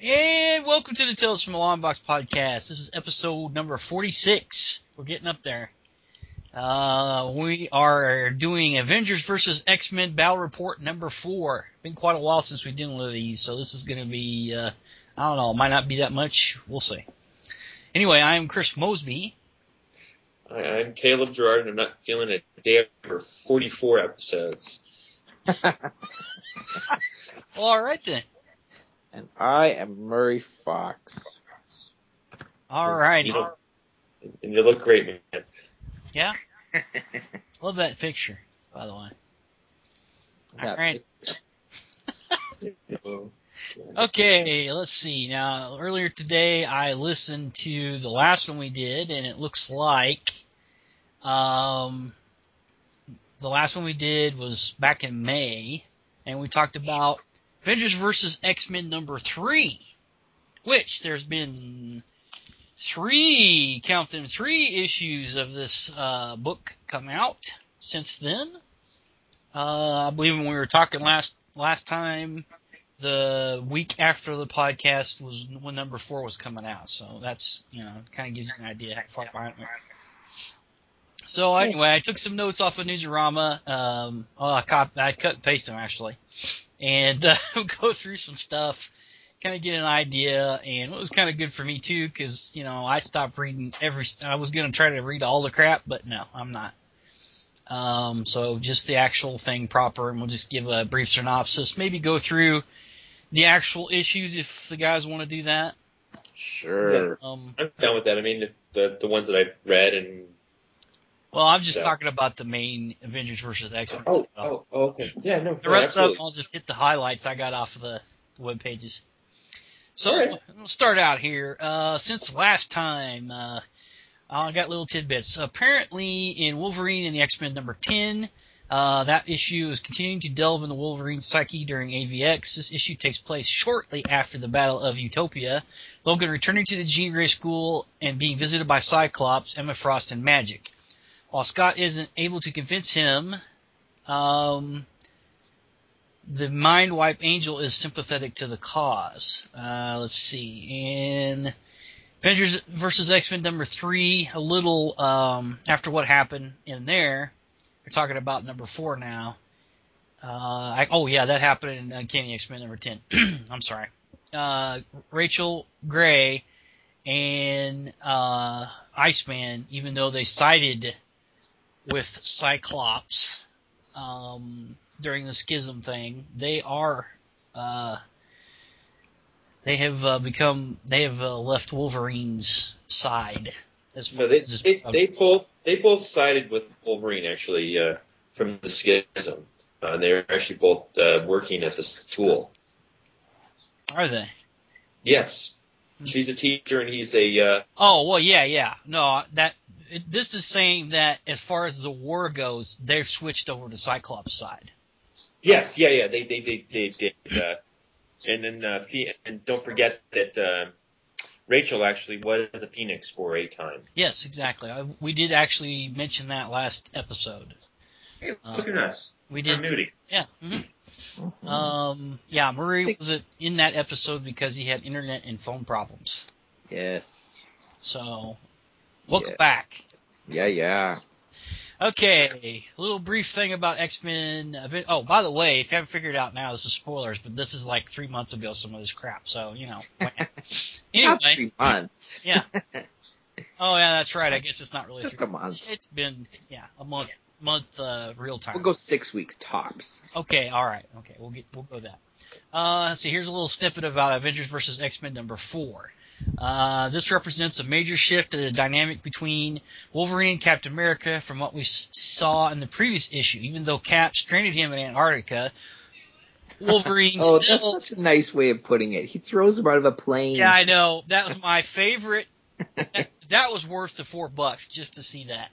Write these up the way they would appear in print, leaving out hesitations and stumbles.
And welcome to the Tales from the Long Box podcast. This is episode number 46. We're getting up there. We are doing Avengers vs. X-Men Battle Report number 4. Been quite a while since we've done one of these, so this is going to be, I don't know, it might not be that much. We'll see. Anyway, I'm Chris Mosby. Hi, I'm Caleb Gerard, and I'm not feeling a day for 44 episodes. Well, all right then. And I am Murray Fox. All right. And you look great, man. Yeah? Love that picture, by the way. All right. Okay, let's see. Now, earlier today, I listened to the last one we did, and it looks like the last one we did was back in May, and we talked about Avengers vs. X-Men number 3, which there's been three issues of this book come out since then. I believe when we were talking last time, the week after the podcast was when number 4 was coming out. So that's, kind of gives you an idea how far behind we are. So anyway, I took some notes off of Newsarama. I cut and pasted them actually, and go through some stuff, kind of get an idea. And it was kind of good for me too, because I stopped reading I was going to try to read all the crap, but no, I'm not. So just the actual thing proper, and we'll just give a brief synopsis. Maybe go through the actual issues if the guys want to do that. Sure. Yeah, I'm down with that. I mean, the ones that I've read and. Well, I'm just talking about the main Avengers vs. X-Men. Okay. Yeah, no. The rest absolutely. of them, I'll just hit the highlights I got off of the web pages. So right. We'll start out here. Since last time, I got little tidbits. Apparently, in Wolverine and the X-Men number 10, that issue is continuing to delve into Wolverine's psyche during AVX. This issue takes place shortly after the Battle of Utopia. Logan returning to the Jean Grey School and being visited by Cyclops, Emma Frost, and Magic. While Scott isn't able to convince him, the Mind Wipe Angel is sympathetic to the cause. Let's see. In Avengers vs. X-Men number 3, a little after what happened in there, we're talking about number 4 now. That happened in Uncanny X-Men number 10. I'm sorry. Rachel Gray and Iceman, even though they sided with Cyclops during the schism thing, they have left Wolverine's side. They both sided with Wolverine actually from the schism. They're actually both working at the school. Are they? Yes, she's a teacher and he's a. Yeah. No, this is saying that as far as the war goes, they've switched over to Cyclops' side. Yes, yeah, they did. And then and don't forget that Rachel actually was the Phoenix for a time. Yes, exactly. We did actually mention that last episode. Hey, look at us. We did. Continuity. Yeah. Mm-hmm. Murray was in that episode because he had internet and phone problems. Yes. So, welcome back. Yeah. Okay, a little brief thing about X-Men. Oh, by the way, if you haven't figured it out now, this is spoilers, but this is like 3 months ago, some of this crap, so, Anyway. Not 3 months. Yeah. Oh, yeah, that's right. I guess it's not really just a month. It's been, a month real time. We'll go 6 weeks tops. Okay, all right. Okay, we'll go that. Let's see, here's a little snippet about Avengers vs. X-Men number 4. This represents a major shift in the dynamic between Wolverine and Captain America from what we saw in the previous issue. Even though Cap stranded him in Antarctica, Wolverine still... that's such a nice way of putting it. He throws him out of a plane. Yeah, I know. That was my favorite. that was worth the $4 just to see that.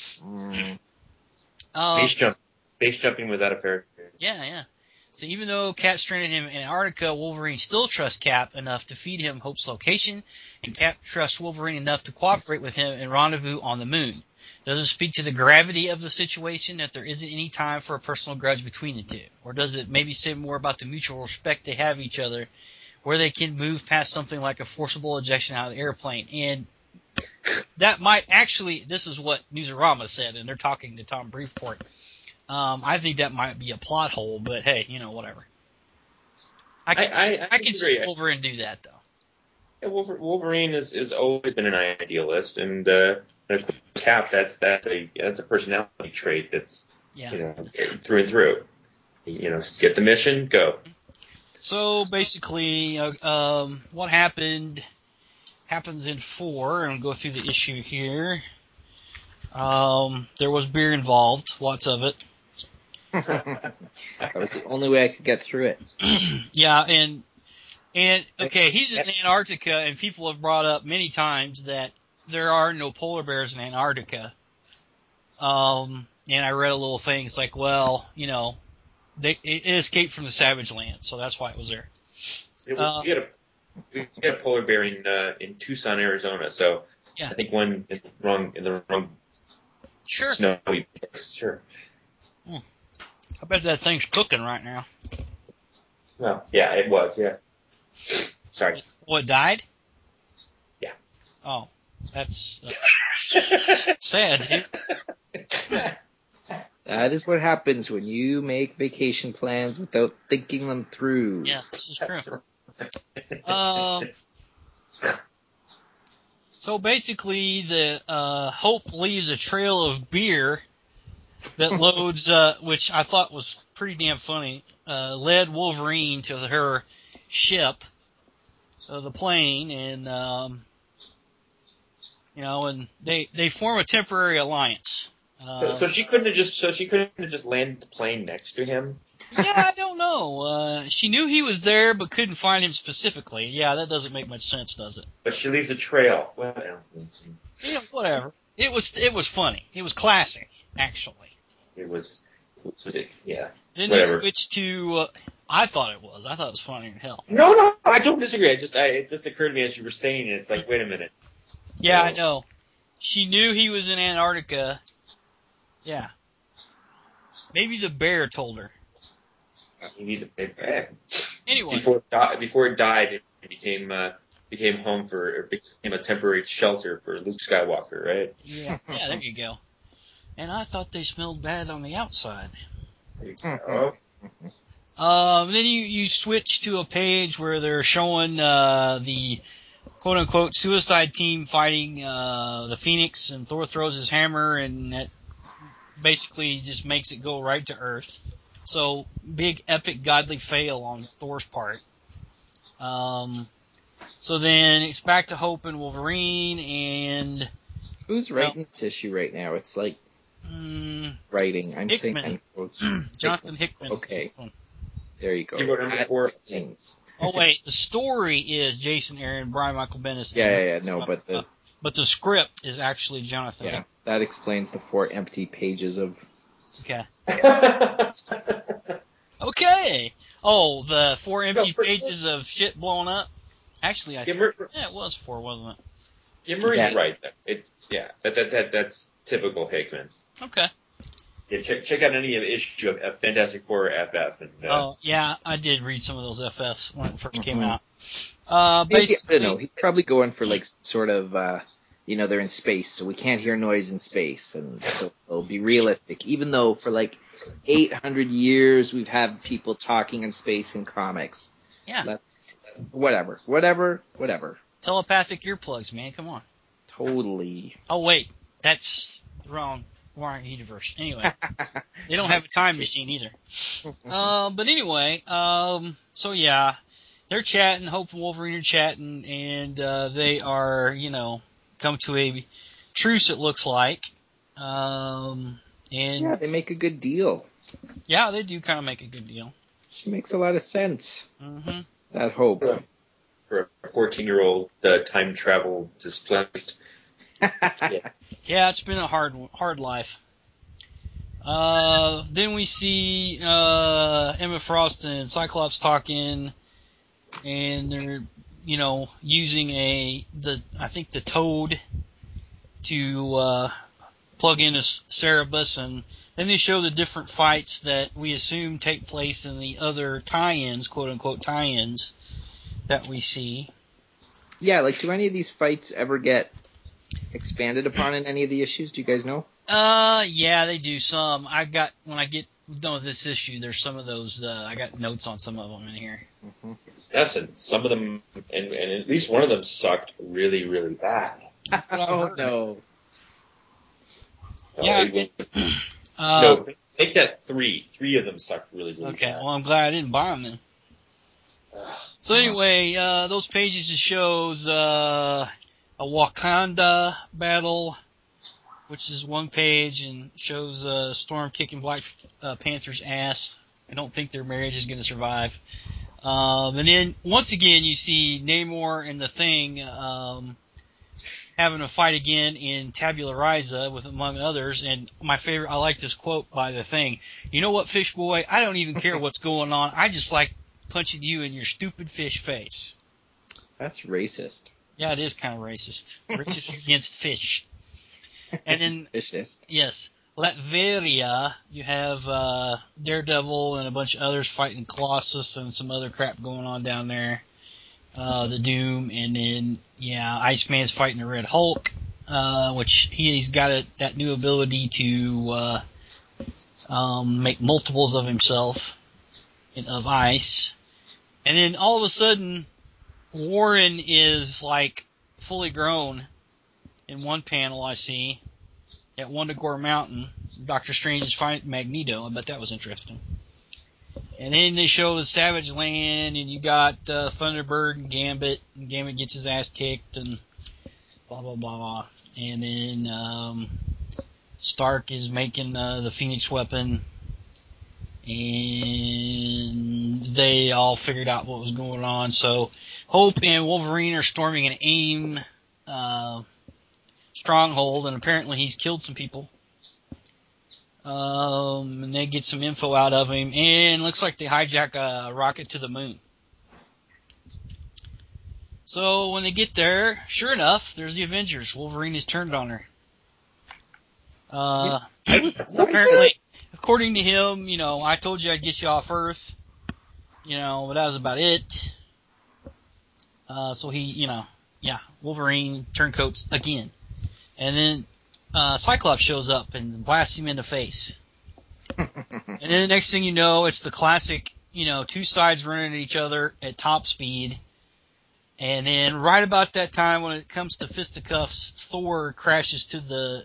Base jumping without a parachute. Yeah. So even though Cap stranded him in Antarctica, Wolverine still trusts Cap enough to feed him Hope's location, and Cap trusts Wolverine enough to cooperate with him and rendezvous on the moon. Does it speak to the gravity of the situation that there isn't any time for a personal grudge between the two? Or does it maybe say more about the mutual respect they have each other where they can move past something like a forcible ejection out of the airplane. And that might actually, this is what Newsarama said, and they're talking to Tom Briefport. I think that might be a plot hole, but hey, whatever. I can see Wolverine do that, though. Yeah, Wolverine has always been an idealist, and Cap, that's a personality trait that's through and through. Get the mission, go. So basically, what happens in 4, and I'll go through the issue here. There was beer involved, lots of it. That was the only way I could get through it. Yeah, and okay, he's in Antarctica, and people have brought up many times that there are no polar bears in Antarctica. And I read a little thing. It's like, well, it escaped from the Savage Land, so that's why it was there. We had a polar bear in Tucson, Arizona. So yeah. I think one in the wrong snowy place. Sure. I bet that thing's cooking right now. Well, yeah, it was. Yeah. Sorry. What, died? Yeah. Oh, that's sad, dude. That is what happens when you make vacation plans without thinking them through. Yeah, this is true. So basically, the Hope leaves a trail of beer that loads, which I thought was pretty damn funny, led Wolverine to her ship, the plane, and and they form a temporary alliance. So she couldn't have just landed the plane next to him. Yeah, I don't know. She knew he was there, but couldn't find him specifically. Yeah, that doesn't make much sense, does it? But she leaves a trail. Well, whatever. It was funny. It was classic, actually. It was yeah. Then they switched to. I thought it was funny in hell. No, I don't disagree. It just occurred to me as you were saying it. It's like, wait a minute. Yeah, I know. She knew he was in Antarctica. Yeah. Maybe the bear told her. Maybe the bear. Anyway. Before it died, it became a temporary shelter for Luke Skywalker, right? Yeah, there you go. And I thought they smelled bad on the outside. There you go. Then you switch to a page where they're showing the quote-unquote suicide team fighting the Phoenix, and Thor throws his hammer, and that basically just makes it go right to Earth. So, big, epic, godly fail on Thor's part. So then it's back to Hope and Wolverine, and... Who's writing this issue right now? It's like... writing. I'm Hickman. saying quotes. Jonathan Hickman. Okay. There you go. You wrote number 4. Oh, wait. The story is Jason Aaron, Brian Michael Bendis. Yeah. No, but the script is actually Jonathan Hickman. That explains the 4 empty pages of... Okay. Okay. Oh, the 4 empty pages of shit blowing up? Actually, it was 4, wasn't it? Yeah, Murray's right. That's typical Hickman. Okay. Yeah, check out any issue of Fantastic Four FF. And, yeah, I did read some of those FFs when it first came out. Basically, I don't know. He's probably going for like sort of, they're in space, so we can't hear noise in space, and so it'll be realistic. Even though for like 800 years we've had people talking in space in comics. Yeah. Whatever. Telepathic earplugs, man. Come on. Totally. Oh, wait. That's wrong universe. Anyway. They don't have a time machine either. But anyway, so yeah. They're chatting, Hope and Wolverine are chatting, and they are, come to a truce, it looks like. And yeah, they make a good deal. Yeah, they do kind of make a good deal. She makes a lot of sense. Mm-hmm. That Hope. For a 14-year-old time travel displaced. Yeah, it's been a hard life. Then we see Emma Frost and Cyclops talking, and they're using I think the Toad to plug into Cerebus, and then they show the different fights that we assume take place in the other tie-ins, quote unquote tie-ins. that we see. Yeah, like, do any of these fights ever get expanded upon in any of the issues? Do you guys know? Yeah, they do some. When I get done with this issue, there's some of those, I got notes on some of them in here. Mm-hmm. Yes, and some of them, and at least one of them sucked really, really bad. Oh, no. Yeah. No, make that 3. 3 of them sucked really, really bad. Okay, well, I'm glad I didn't buy them then. So anyway, those pages just shows a Wakanda battle, which is one page, and shows Storm kicking Black Panther's ass. I don't think their marriage is going to survive. And then once again, you see Namor and the Thing having a fight again in Tabula Rasa with, among others. And my favorite, I like this quote by the Thing. You know what, Fish Boy? I don't even care what's going on. I just like punching you in your stupid fish face. That's racist. Yeah, it is kind of racist. Racist against fish. And then, vicious. Yes, Latveria, you have Daredevil and a bunch of others fighting Colossus and some other crap going on down there. The Doom, and then, Iceman's fighting the Red Hulk, which he's got that new ability to make multiples of himself, of ice. And then all of a sudden, Warren is like fully grown in one panel I see at Wundagore Mountain. Doctor Strange is fighting Magneto. I bet that was interesting. And then they show the Savage Land, and you got Thunderbird and Gambit. And Gambit gets his ass kicked, and blah, blah, blah, blah. And then Stark is making the Phoenix weapon, and they all figured out what was going on. So Hope and Wolverine are storming an AIM stronghold, and apparently he's killed some people. And they get some info out of him, and looks like they hijack a rocket to the moon. So when they get there, sure enough, there's the Avengers. Wolverine has turned on her. Apparently, according to him, I told you I'd get you off Earth, but that was about it. So he, Wolverine turncoats again. And then Cyclops shows up and blasts him in the face. And then the next thing you know, it's the classic, two sides running at each other at top speed. And then right about that time, when it comes to fisticuffs, Thor crashes to the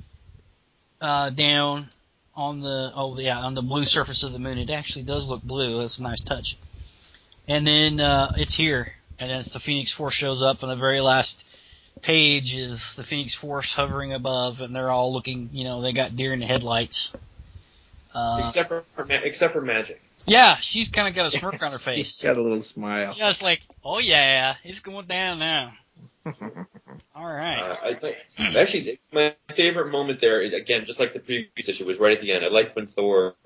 down on the blue surface of the moon. It actually does look blue. That's a nice touch. And then it's here, and then it's the Phoenix Force shows up, and the very last page is the Phoenix Force hovering above, and they're all looking. They got deer in the headlights. Except for Magic. Yeah, she's kind of got a smirk on her face. She's got a little smile. Yeah, it's like, oh yeah, it's going down now. All right. Actually, my favorite moment there, again, just like the previous issue, was right at the end. I liked when Thor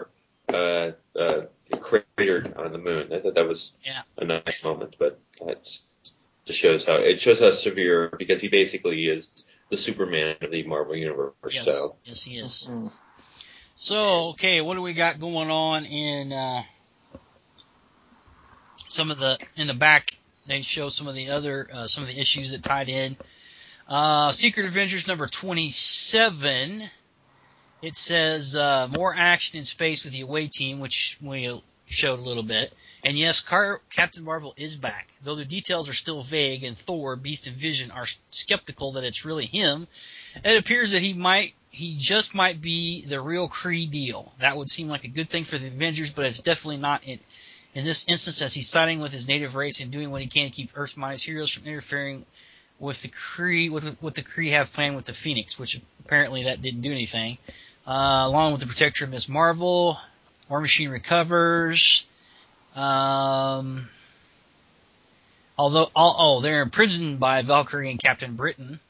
cratered on the moon. I thought that was a nice moment, but that just shows how severe, because he basically is the Superman of the Marvel Universe. Yes, he is. Mm-hmm. So, okay, what do we got going on in in the back? They show some of the other some of the issues that tied in. Secret Avengers number 27. It says more action in space with the away team, which we showed a little bit. And yes, Captain Marvel is back, though the details are still vague, and Thor, Beast, and Vision are skeptical that it's really him. It appears that he just might be the real Kree deal. That would seem like a good thing for the Avengers, but it's definitely not in this instance, as he's siding with his native race and doing what he can to keep Earth-minded heroes from interfering with the Kree, with what the Kree have planned with the Phoenix, which apparently that didn't do anything. Along with the protector of Ms. Marvel, War Machine recovers. Although they're imprisoned by Valkyrie and Captain Britain.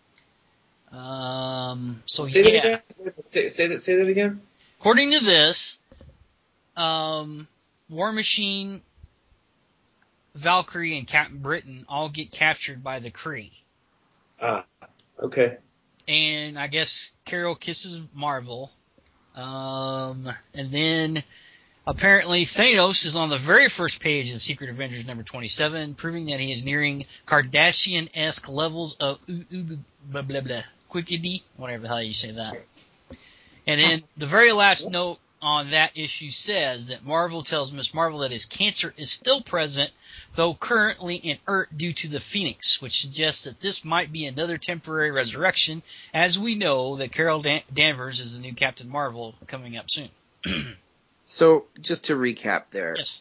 Say that again. Say that again. According to this, War Machine, Valkyrie, and Captain Britain all get captured by the Kree. Okay. And I guess Carol kisses Marvel. And then Apparently, Thanos is on the very first page of Secret Avengers number 27, proving that he is nearing Kardashian-esque levels of blah blah blah, quickity, whatever the hell you say that. And then the very last note on that issue says that Marvel tells Miss Marvel that his cancer is still present, though currently inert due to the Phoenix, which suggests that this might be another temporary resurrection, as we know that Carol Danvers is the new Captain Marvel coming up soon. So, just to recap there. Yes.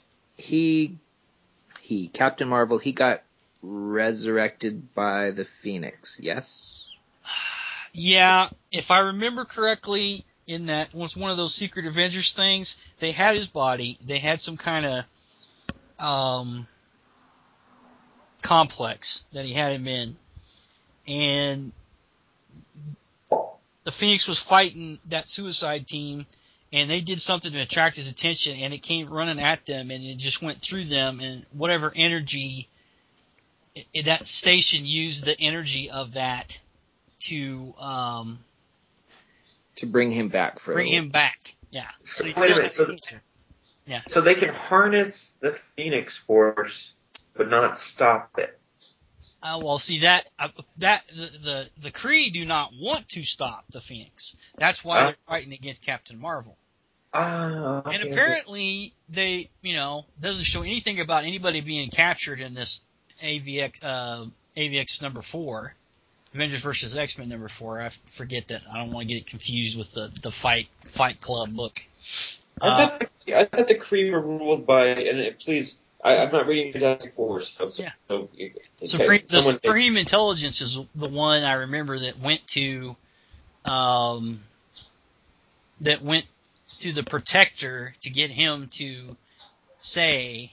Captain Marvel, he got resurrected by the Phoenix, yes? Yeah, if I remember correctly, in that was one of those Secret Avengers things, they had his body, they had some kind of complex that he had him in, and the Phoenix was fighting that suicide team, and they did something to attract his attention, and it came running at them, and it just went through them, and whatever energy, that station used the energy of that to bring him back. Yeah. So wait a minute. Yeah. So they can harness the Phoenix Force, but not stop it. Well, see the Kree do not want to stop the Phoenix. That's why they're fighting against Captain Marvel. Okay, And apparently they, doesn't show anything about anybody being captured in this AVX number 4, Avengers vs. X-Men number 4. I forget that. I don't want to get it confused with the Fight Club book. I thought the Kree were ruled by, and please, I'm not reading Fantastic Four stuff. Yeah. So, The Supreme Intelligence is the one I remember that went to the Protector to get him to say,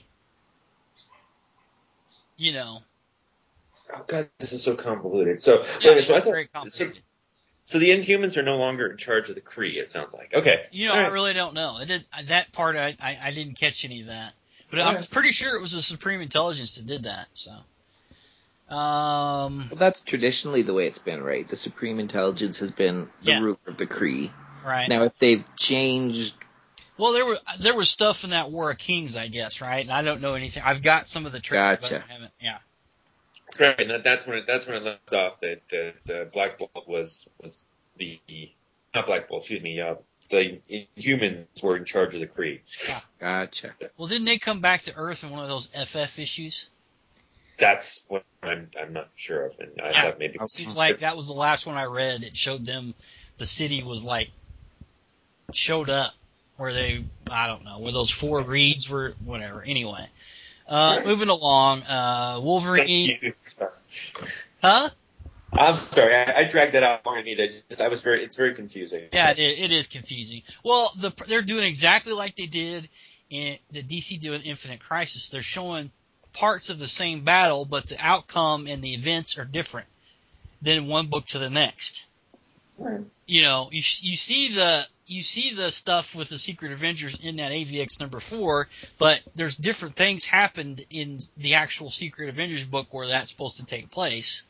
Oh God, this is so convoluted. So, very complicated. So the Inhumans are no longer in charge of the Kree, it sounds like. Okay. I really don't know. That part I didn't catch any of that. But I'm pretty sure it was the Supreme Intelligence that did that. So, well, that's traditionally the way it's been, right? The Supreme Intelligence has been the ruler of the Kree. Right. Now, if they've changed, well, there was stuff in that War of Kings, I guess, right? And I don't know anything. I've got some of the trailer, gotcha. but I haven't. Yeah. Right, and that's when it left off that Black Bolt was the not Black Bolt, excuse me. The Inhumans were in charge of the Kree. Yeah. Gotcha. Well, didn't they come back to Earth in one of those FF issues? That's what I'm not sure of, and I thought maybe it seems like that was the last one I read. It showed them the city was showed up where I don't know, where those 4 reeds were, whatever. Anyway, moving along, Wolverine. Thank you. Huh? I'm sorry, I dragged that out more than I needed. It's very confusing. Yeah, it is confusing. Well, they're doing exactly like they did in the DC did with Infinite Crisis. They're showing parts of the same battle, but the outcome and the events are different than one book to the next. Right. You see the stuff with the Secret Avengers in that AVX number 4, but there's different things happened in the actual Secret Avengers book where that's supposed to take place.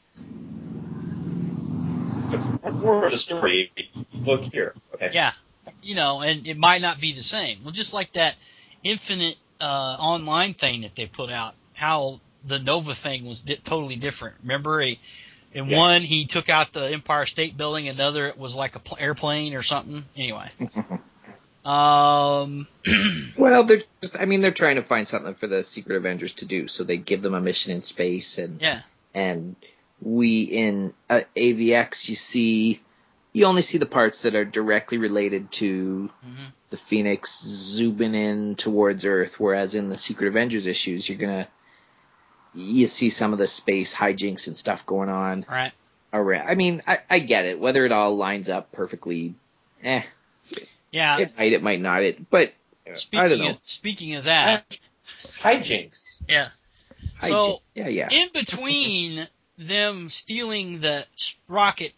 More of the story. Look here. Okay. Yeah. And it might not be the same. Well, just like that Infinite online thing that they put out, how the Nova thing was totally different. Remember, in one he took out the Empire State Building, another it was like a airplane or something. Anyway. Well, they're trying to find something for the Secret Avengers to do, so they give them a mission in space, and we in AVX you only see the parts that are directly related to the Phoenix zooming in towards Earth, whereas in the Secret Avengers issues you see some of the space hijinks and stuff going on. Right. Around. I mean, I get it. Whether it all lines up perfectly, Yeah. It might not. But I don't know. Speaking of that, hijinks. Yeah. So yeah. In between them stealing the rocket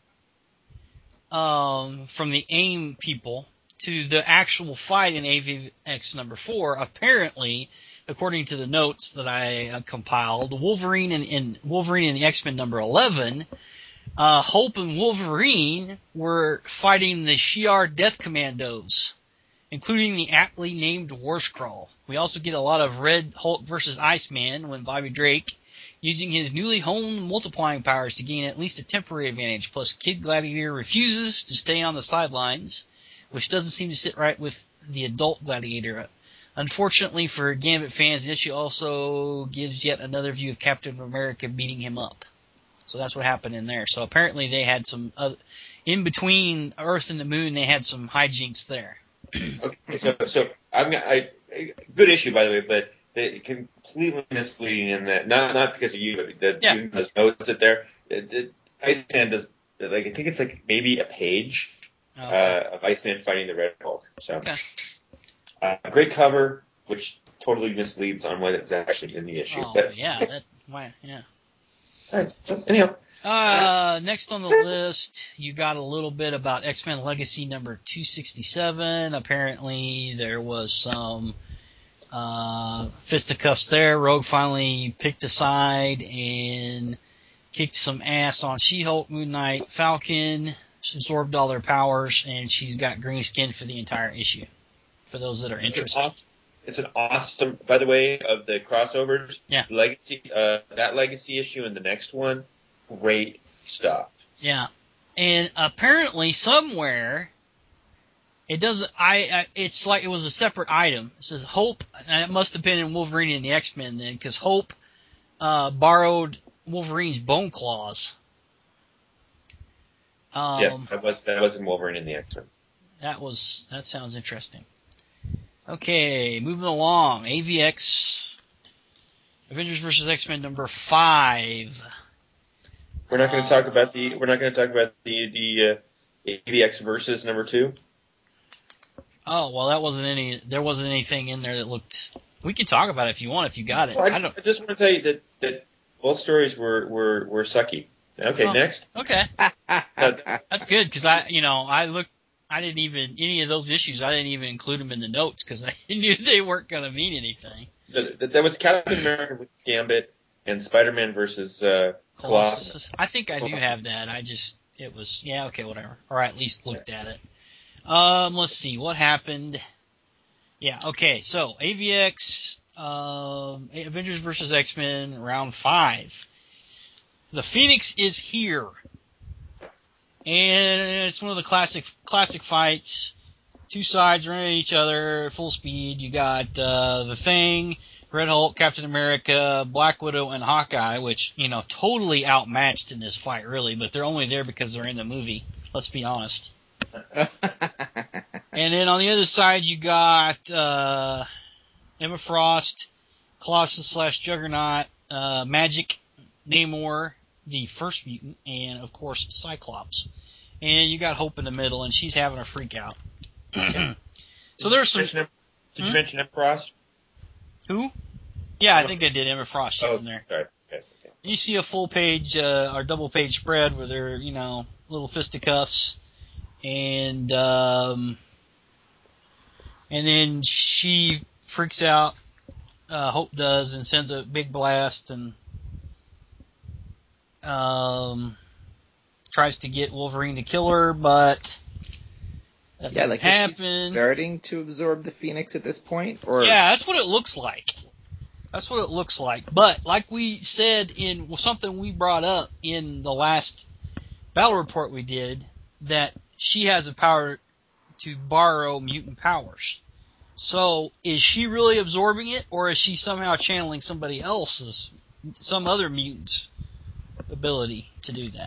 from the AIM people to the actual fight in AVX number 4, apparently, according to the notes that I compiled, Wolverine and the X-Men number 11, Hope and Wolverine were fighting the Shi'ar Death Commandos including the aptly named Warscrawl. We also get a lot of Red Hulk versus Iceman when Bobby Drake, using his newly honed multiplying powers to gain at least a temporary advantage, plus Kid Gladiator refuses to stay on the sidelines, which doesn't seem to sit right with the adult Gladiator. Unfortunately for Gambit fans, the issue also gives yet another view of Captain America beating him up. So that's what happened in there. So apparently they had some, in between Earth and the Moon, they had some hijinks there. Okay, so good issue, by the way, but completely misleading in that, not because of you, but that even those notes that there, Iceman does, like, I think it's like maybe a page of Iceman fighting the Red Hulk. So. Okay. Great cover, which totally misleads on what is actually in the issue. Oh, but, yeah. All right, anyhow. Next on the list, you got a little bit about X-Men Legacy number 267. Apparently, there was some fisticuffs there. Rogue finally picked a side and kicked some ass on She-Hulk, Moon Knight, Falcon. She absorbed all their powers, and she's got green skin for the entire issue. For those that are interested. It's an awesome, by the way, of the crossovers. Yeah. Legacy, that Legacy issue and the next one, great stuff. Yeah. And apparently somewhere, it doesn't, it's like it was a separate item. It says Hope, and it must have been in Wolverine and the X-Men then, because Hope, borrowed Wolverine's bone claws. Yeah, that was in Wolverine and the X-Men. That sounds interesting. Okay, moving along. AVX, Avengers vs. X-Men number 5. We're not going to talk about the AVX versus number 2. Oh well, there wasn't anything in there that looked. We can talk about it if you want. If you got it, I just want to tell you that both stories were sucky. Okay, next. Okay, that's good because I looked. I didn't even, any of those issues, I didn't even include them in the notes because I knew they weren't going to mean anything. There was Captain America with Gambit and Spider-Man versus Colossus. I think I do have that. Whatever. Or I at least looked at it. Let's see, what happened? Yeah, okay, so AVX, Avengers vs. X-Men, round 5. The Phoenix is here. And it's one of the classic fights. Two sides running at each other, full speed. You got the Thing, Red Hulk, Captain America, Black Widow, and Hawkeye, which, totally outmatched in this fight, really. But they're only there because they're in the movie. Let's be honest. And then on the other side, you got Emma Frost, Colossus / Juggernaut, Magic, Namor, the First Mutant, and, of course, Cyclops. And you got Hope in the middle, and she's having a freak out. So there's some... Did you mention Emma Frost? Who? Yeah, I think I did. Emma Frost, she's in there. Sorry. Okay. You see a full page, or double page spread where they're, little fisticuffs. And then she freaks out, Hope does, and sends a big blast, and tries to get Wolverine to kill her, but that doesn't happen. Is she starting to absorb the Phoenix at this point? Or? Yeah, that's what it looks like. But like we said in something we brought up in the last battle report we did, that she has a power to borrow mutant powers. So is she really absorbing it, or is she somehow channeling somebody else's, some other mutant's ability to do that?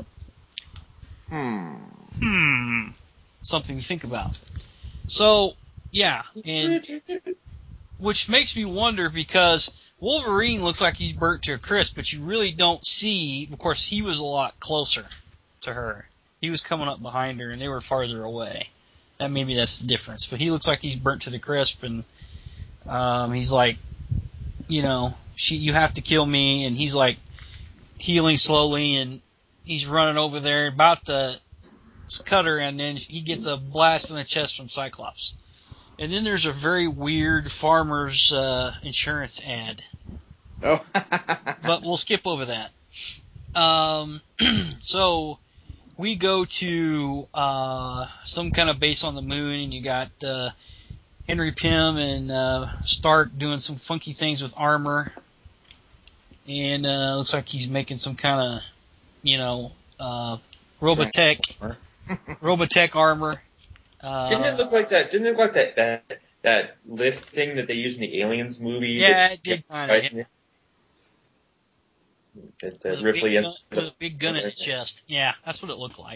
Something to think about. So, yeah, and which makes me wonder, because Wolverine looks like he's burnt to a crisp, but you really don't see, of course, he was a lot closer to her. He was coming up behind her, and they were farther away. And maybe that's the difference. But he looks like he's burnt to the crisp, and he's like, you have to kill me, and he's like healing slowly, and he's running over there, about to cut her, and then he gets a blast in the chest from Cyclops. And then there's a very weird farmer's insurance ad. Oh. But we'll skip over that. So, we go to some kind of base on the moon, and you got Henry Pym and Stark doing some funky things with armor, and looks like he's making some kind of, Robotech armor. Didn't it look like that? Didn't it look like that lift thing that they use in the Aliens movie? Yeah, it did kind of. That Ripley with a big gun in its chest. Yeah, that's what it looked like.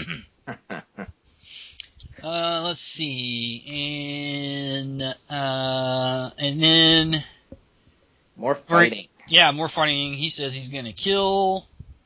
Let's see, and then more fighting. Yeah, more fighting. He says he's going to kill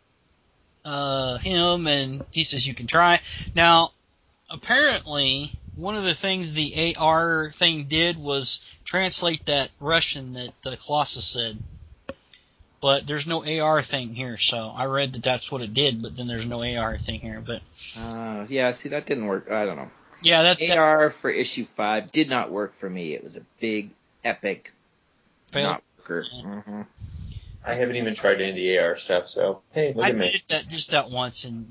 him, and he says you can try. Now, apparently, one of the things the AR thing did was translate that Russian that Colossus said. But there's no AR thing here, so I read that that's what it did, but then there's no AR thing here. But yeah, see, that didn't work. I don't know. Yeah, that AR for issue 5 did not work for me. It was a big, epic not worker. Yeah. Mm-hmm. I haven't even tried any of the AR stuff, so hey, look at me. I did that once, and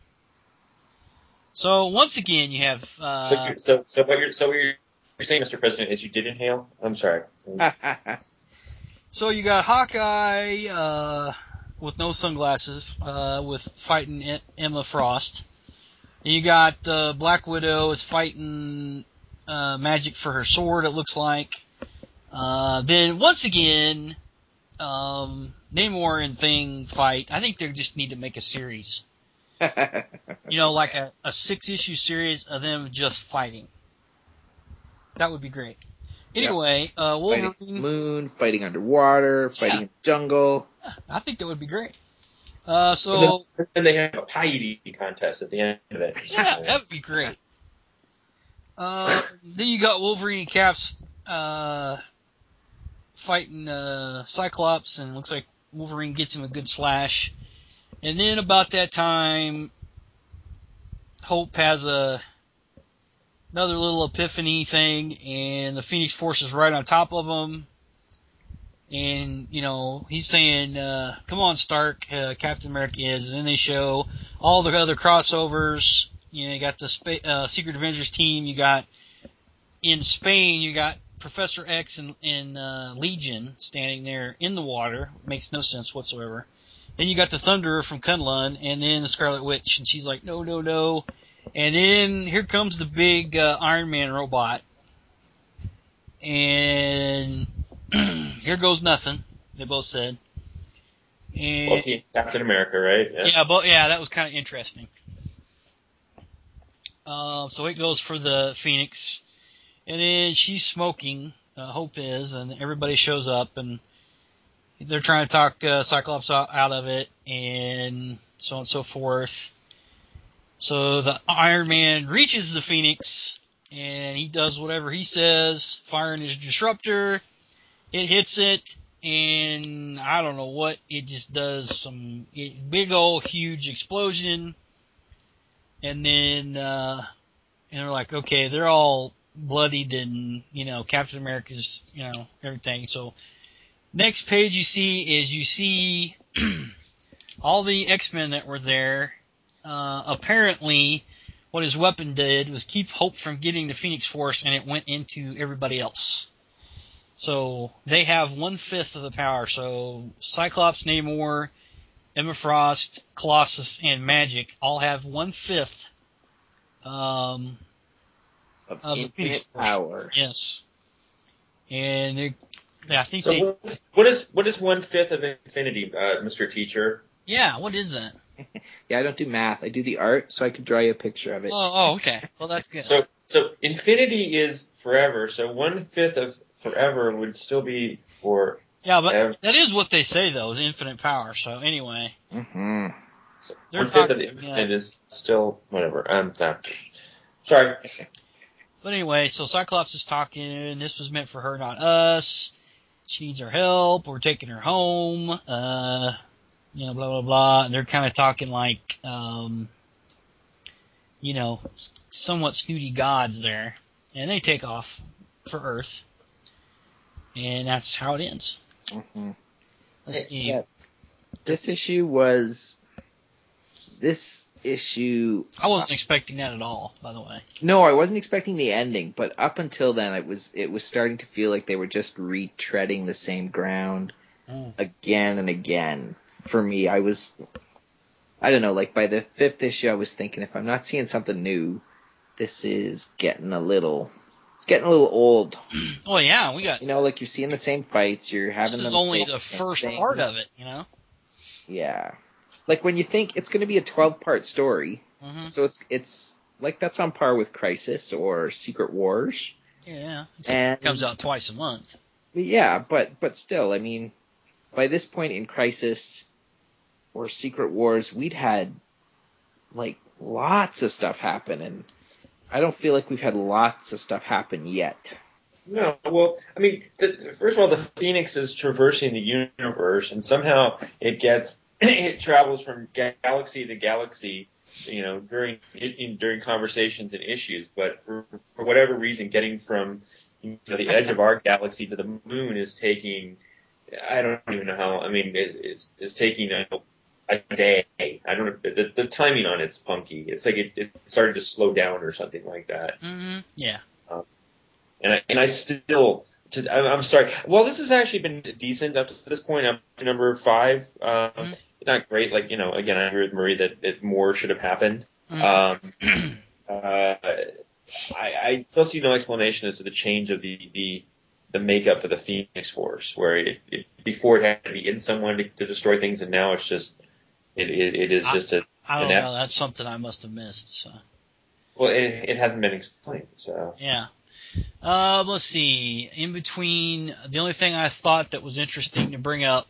So once again, you have. So what you're saying, Mr. President, is you did inhale? I'm sorry. So you got Hawkeye with no sunglasses, with fighting Emma Frost. And you got Black Widow is fighting Magic for her sword. It looks like. Then once again, Namor and Thing fight. I think they just need to make a series. Like a 6-issue series of them just fighting. That would be great. Anyway, Wolverine. Fighting moon, fighting underwater, fighting in the jungle. Yeah, I think that would be great. Then they have a pie eating contest at the end of it. Yeah, that would be great. Then you got Wolverine and Caps fighting Cyclops, and it looks like Wolverine gets him a good slash. And then about that time, Hope has another little epiphany thing, and the Phoenix Force is right on top of him. And, he's saying, come on, Stark, Captain America is. And then they show all the other crossovers. You got the Secret Avengers team. You got, in Spain, you got Professor X and Legion standing there in the water. Makes no sense whatsoever. Then you got the Thunderer from Kunlun, and then the Scarlet Witch. And she's like, no, no, no. And then here comes the big Iron Man robot. And here goes nothing, they both said. And Captain America, right? Yeah, that was kind of interesting. So it goes for the Phoenix. And then she's smoking, Hope is, and everybody shows up, and they're trying to talk Cyclops out of it, and so on and so forth. So the Iron Man reaches the Phoenix, and he does whatever he says, firing his disruptor. It hits it, and I don't know what, it just does some big old huge explosion. And then, and they're like, okay, they're all bloodied, and, Captain America's, everything. So next page you see all the X-Men that were there. Apparently, what his weapon did was keep Hope from getting the Phoenix Force, and it went into everybody else. So they have 1/5 of the power. So Cyclops, Namor, Emma Frost, Colossus, and Magic all have 1/5 of the Phoenix power. Yes, and I think so what is 1/5 of infinity, Mr. Teacher? Yeah, what is that? Yeah, I don't do math. I do the art, so I could draw you a picture of it. Oh, okay. Well, that's good. So infinity is forever. So 1/5 of forever would still be for. Yeah, but that is what they say though, is infinite power. So anyway. Mm-hmm. So 1/5 of the infinite is still whatever. I'm not. Sorry. But anyway, so Cyclops is talking. This was meant for her, not us. She needs our help. We're taking her home. Blah, blah, blah. And they're kind of talking like, somewhat snooty gods there. And they take off for Earth. And that's how it ends. Mm-hmm. Let's see. Yeah. This issue was this issue. I wasn't expecting that at all, by the way. No, I wasn't expecting the ending, but up until then, it was starting to feel like they were just retreading the same ground again and again. For me, I don't know, like by the 5th issue, I was thinking, if I'm not seeing something new, this is getting a little old. Oh yeah, we got. Like you're seeing the same fights, you're having. This is only the first part of it, Yeah, like when you think it's going to be a 12-part story, so it's like that's on par with Crisis or Secret Wars. Yeah, and it comes out twice a month. Yeah, but still, I mean, by this point in Crisis or Secret Wars, we'd had like lots of stuff happen, and I don't feel like we've had lots of stuff happen yet. No, well, I mean, first of all, the Phoenix is traversing the universe, and somehow it travels from galaxy to galaxy, during conversations and issues. But for whatever reason, getting from the edge of our galaxy to the moon is taking, I don't even know how. I mean, is taking a day. I don't know. The timing on it's funky. It's like it started to slow down or something like that. Mm-hmm. Yeah. And I still, I'm sorry. Well, this has actually been decent up to this point, up to number 5. Not great. Like, again, I agree with Marie that more should have happened. I still see no explanation as to the change of the makeup of the Phoenix Force, where before it had to be in someone to destroy things, and now it's just, it is just a. I don't know. That's something I must have missed. So. Well, it hasn't been explained, so. Yeah. Let's see. In between, the only thing I thought that was interesting to bring up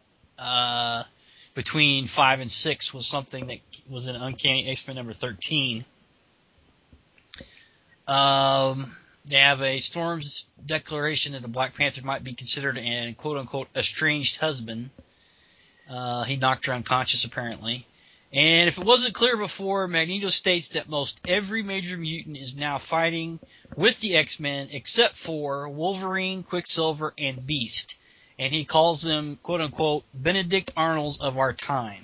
between 5 and 6 was something that was in Uncanny X-Men number 13. They have a Storm's declaration that the Black Panther might be considered an quote-unquote estranged husband. He knocked her unconscious, apparently. And if it wasn't clear before, Magneto states that most every major mutant is now fighting with the X-Men except for Wolverine, Quicksilver, and Beast. And he calls them, quote-unquote, Benedict Arnolds of our time.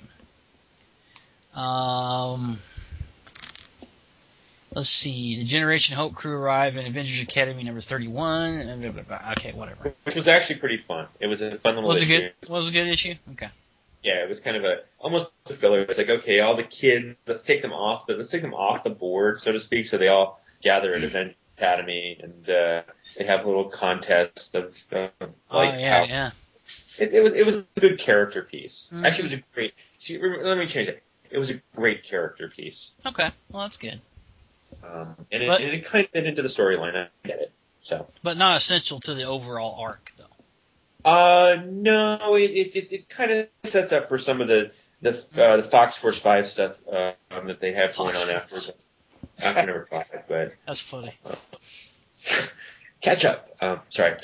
Let's see. The Generation Hope crew arrive in Avengers Academy number 31. Okay, whatever. Which was actually pretty fun. It was a fun little issue. Was it a good issue? Okay. Yeah, it was kind of almost a filler. It's like, okay, all the kids, let's take them off the board, so to speak. So they all gather at Avengers Academy, and they have a little contest of yeah. It was a good character piece. Mm-hmm. Actually, it was a great. See, let me change it. It was a great character piece. Okay, well that's good. And it kind of fit into the storyline. I get it. So, but not essential to the overall arc, though. No, it kind of sets up for some of the Fox Force 5 stuff that they have going on after number 5. But that's funny. Catch up. Sorry.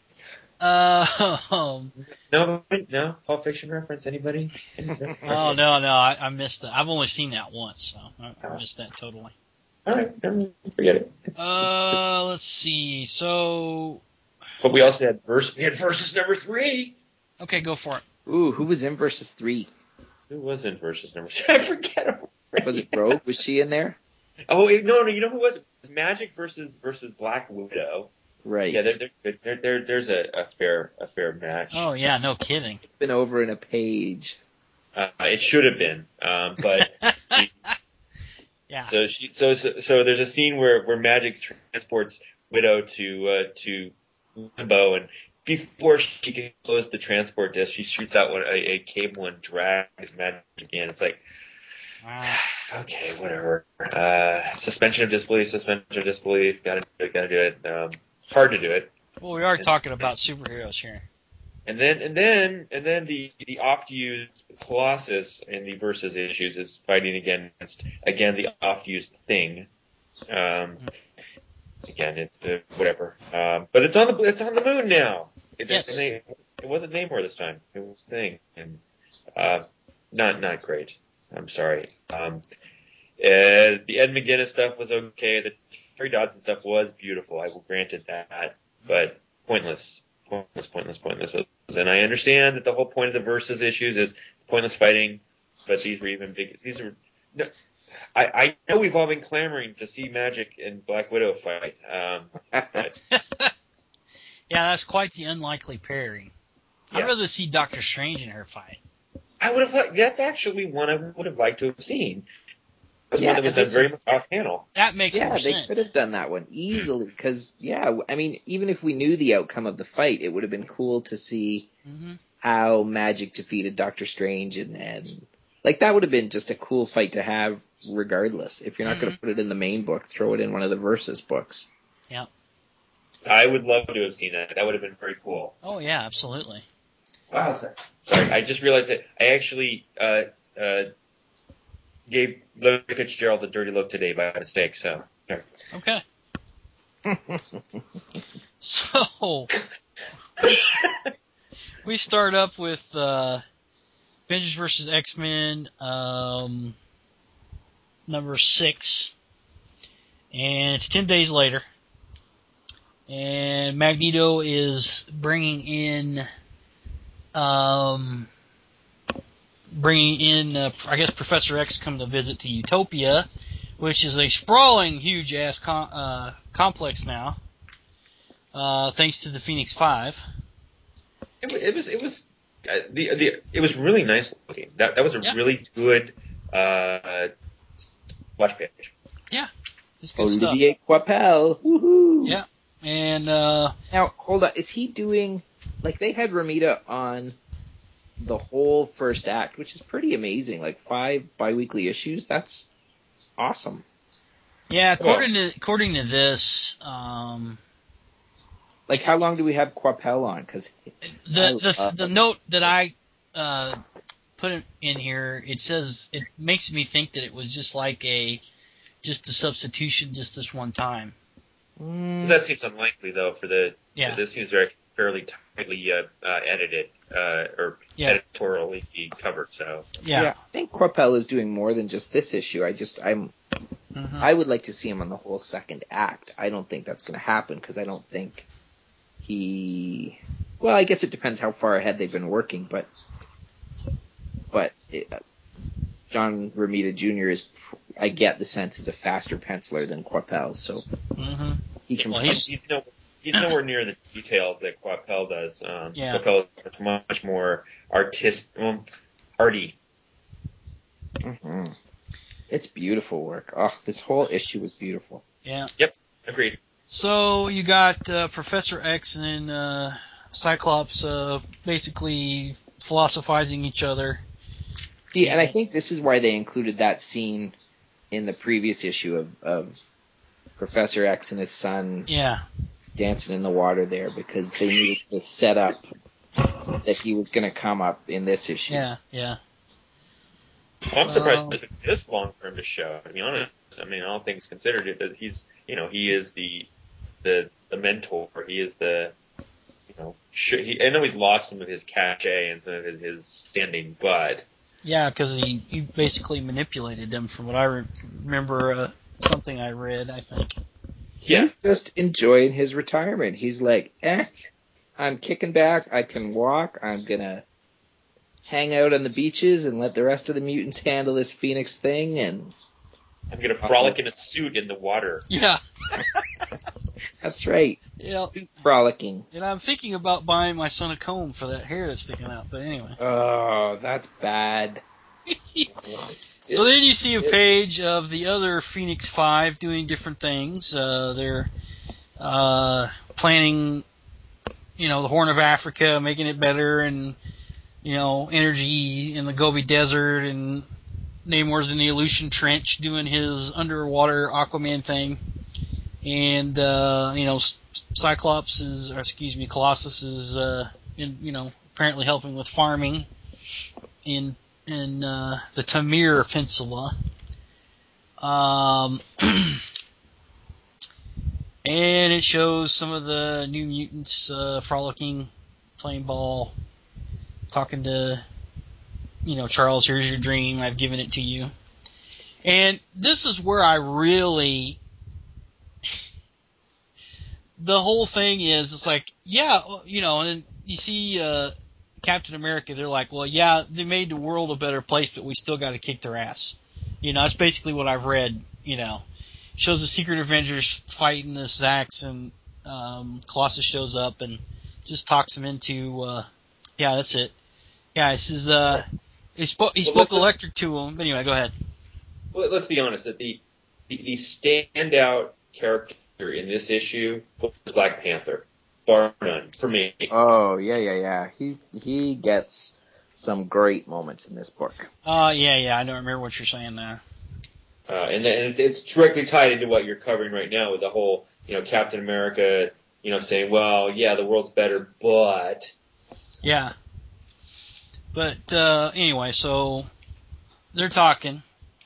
No, Pulp Fiction reference. Anybody? Oh no, I missed that. I've only seen that once, so I missed that totally. All right, forget it. Let's see. So. But we also had Versus number 3. Okay, go for it. Ooh, who was in Versus 3? Who was in Versus number 3? I forget already. Was it Rogue? Was she in there? Oh, no, you know who was? It was Magic versus Black Widow. Right. Yeah, there's a fair match. Oh yeah, no kidding. It's been over in a page. It should have been, but. Yeah. So there's a scene where Magic transports Widow to Limbo, and before she can close the transport disc, she shoots out a cable and drags Magic in. It's like, wow. Okay, whatever. Suspension of disbelief. Gotta do it. Hard to do it. Well, we are talking about superheroes here. And then the oft-used Colossus in the Versus issues is fighting against the oft-used Thing. Again, it's whatever. But it's on the moon now. Yes. It wasn't Namor this time. It was Thing, and not great. I'm sorry. The Ed McGuinness stuff was okay. The Terry Dodson stuff was beautiful. I will granted that, but pointless. And I understand that the whole point of the Versus issues is pointless fighting, but these were even big. These are No, I know we've all been clamoring to see Magik and Black Widow fight. But Yeah, that's quite the unlikely pairing. Yeah. I'd rather see Doctor Strange in her fight. I would have. That's actually one I would have liked to have seen. It was Yeah, one that was done very much off panel. That makes more sense. Yeah, they could have done that one easily because, I mean, even if we knew the outcome of the fight, it would have been cool to see how Magik defeated Doctor Strange, and like that would have been just a cool fight to have regardless. If you're not going to put it in the main book, throw it in one of the Versus books. Yeah. I would love to have seen that. That would have been very cool. Oh yeah, absolutely. Wow. Sorry, I just realized that I actually gave Larry Fitzgerald the dirty look today by mistake. So. Okay. So we start up with Avengers vs. X-Men number 6, and it's 10 days later, and Magneto is bringing in I guess Professor X come to visit to Utopia, which is a sprawling, huge-ass complex now, thanks to the Phoenix Five. It was really nice looking. That was a really good splash page. Yeah, it's good stuff. Olivier Coipel, woohoo! Yeah, and now hold on, is he doing like they had Romita on the whole first act, which is pretty amazing, like 5 biweekly issues. That's awesome. Yeah, according to this, like how long do we have Coipel on? Because the note that I put in here, it says it makes me think that it was just like just a substitution, just this one time. That seems unlikely though. This seems fairly tightly edited or editorially covered. So I think Coipel is doing more than just this issue. I would like to see him on the whole second act. I don't think that's going to happen because I don't think he. Well, I guess it depends how far ahead they've been working, but John Romita Jr. is. I get the sense is a faster penciler than Coipel, so he can. Well, he's nowhere near the details that Coipel does. Coipel is much more arty. Mm-hmm. It's beautiful work. Oh, this whole issue was beautiful. Yeah. Yep. Agreed. So you got Professor X and Cyclops basically philosophizing each other. See, and I think this is why they included that scene in the previous issue of Professor X and his son dancing in the water there, because they needed to set up that he was going to come up in this issue. Yeah. Well, I'm surprised it took this long for him to show, to be honest. I mean, all things considered, he is the mentor. He is the, I know he's lost some of his cachet and some of his standing, but. Yeah, because he basically manipulated them, from what I remember, something I read, I think. He's just enjoying his retirement. He's like, I'm kicking back, I can walk, I'm going to hang out on the beaches and let the rest of the mutants handle this Phoenix thing, and I'm going to frolic in a suit in the water. Yeah. That's right. Suit frolicking. And I'm thinking about buying my son a comb for that hair that's sticking out, but anyway. Oh, that's bad. So then you see a page of the other Phoenix Five doing different things. They're planning, the Horn of Africa, making it better, and energy in the Gobi Desert, and Namor's in the Aleutian Trench doing his underwater Aquaman thing, and Colossus is apparently helping with farming in the Tamir Peninsula. And it shows some of the New Mutants frolicking, playing ball, talking to, Charles, here's your dream, I've given it to you. And this is where I really... the whole thing is, it's like, and you see Captain America, they're like, well, yeah, they made the world a better place, but we still got to kick their ass. That's basically what I've read. Shows the Secret Avengers fighting this Zax, and Colossus shows up and just talks him into. Yeah, that's it. Yeah, this is. He spoke electric to him. But anyway, go ahead. Well, let's be honest. That the standout character in this issue was Black Panther, bar none for me. Oh yeah. He gets some great moments in this book. Yeah. I don't remember what you're saying there. And it's directly tied into what you're covering right now with the whole, Captain America, saying, well, yeah, the world's better, but. Yeah. But anyway, so they're talking.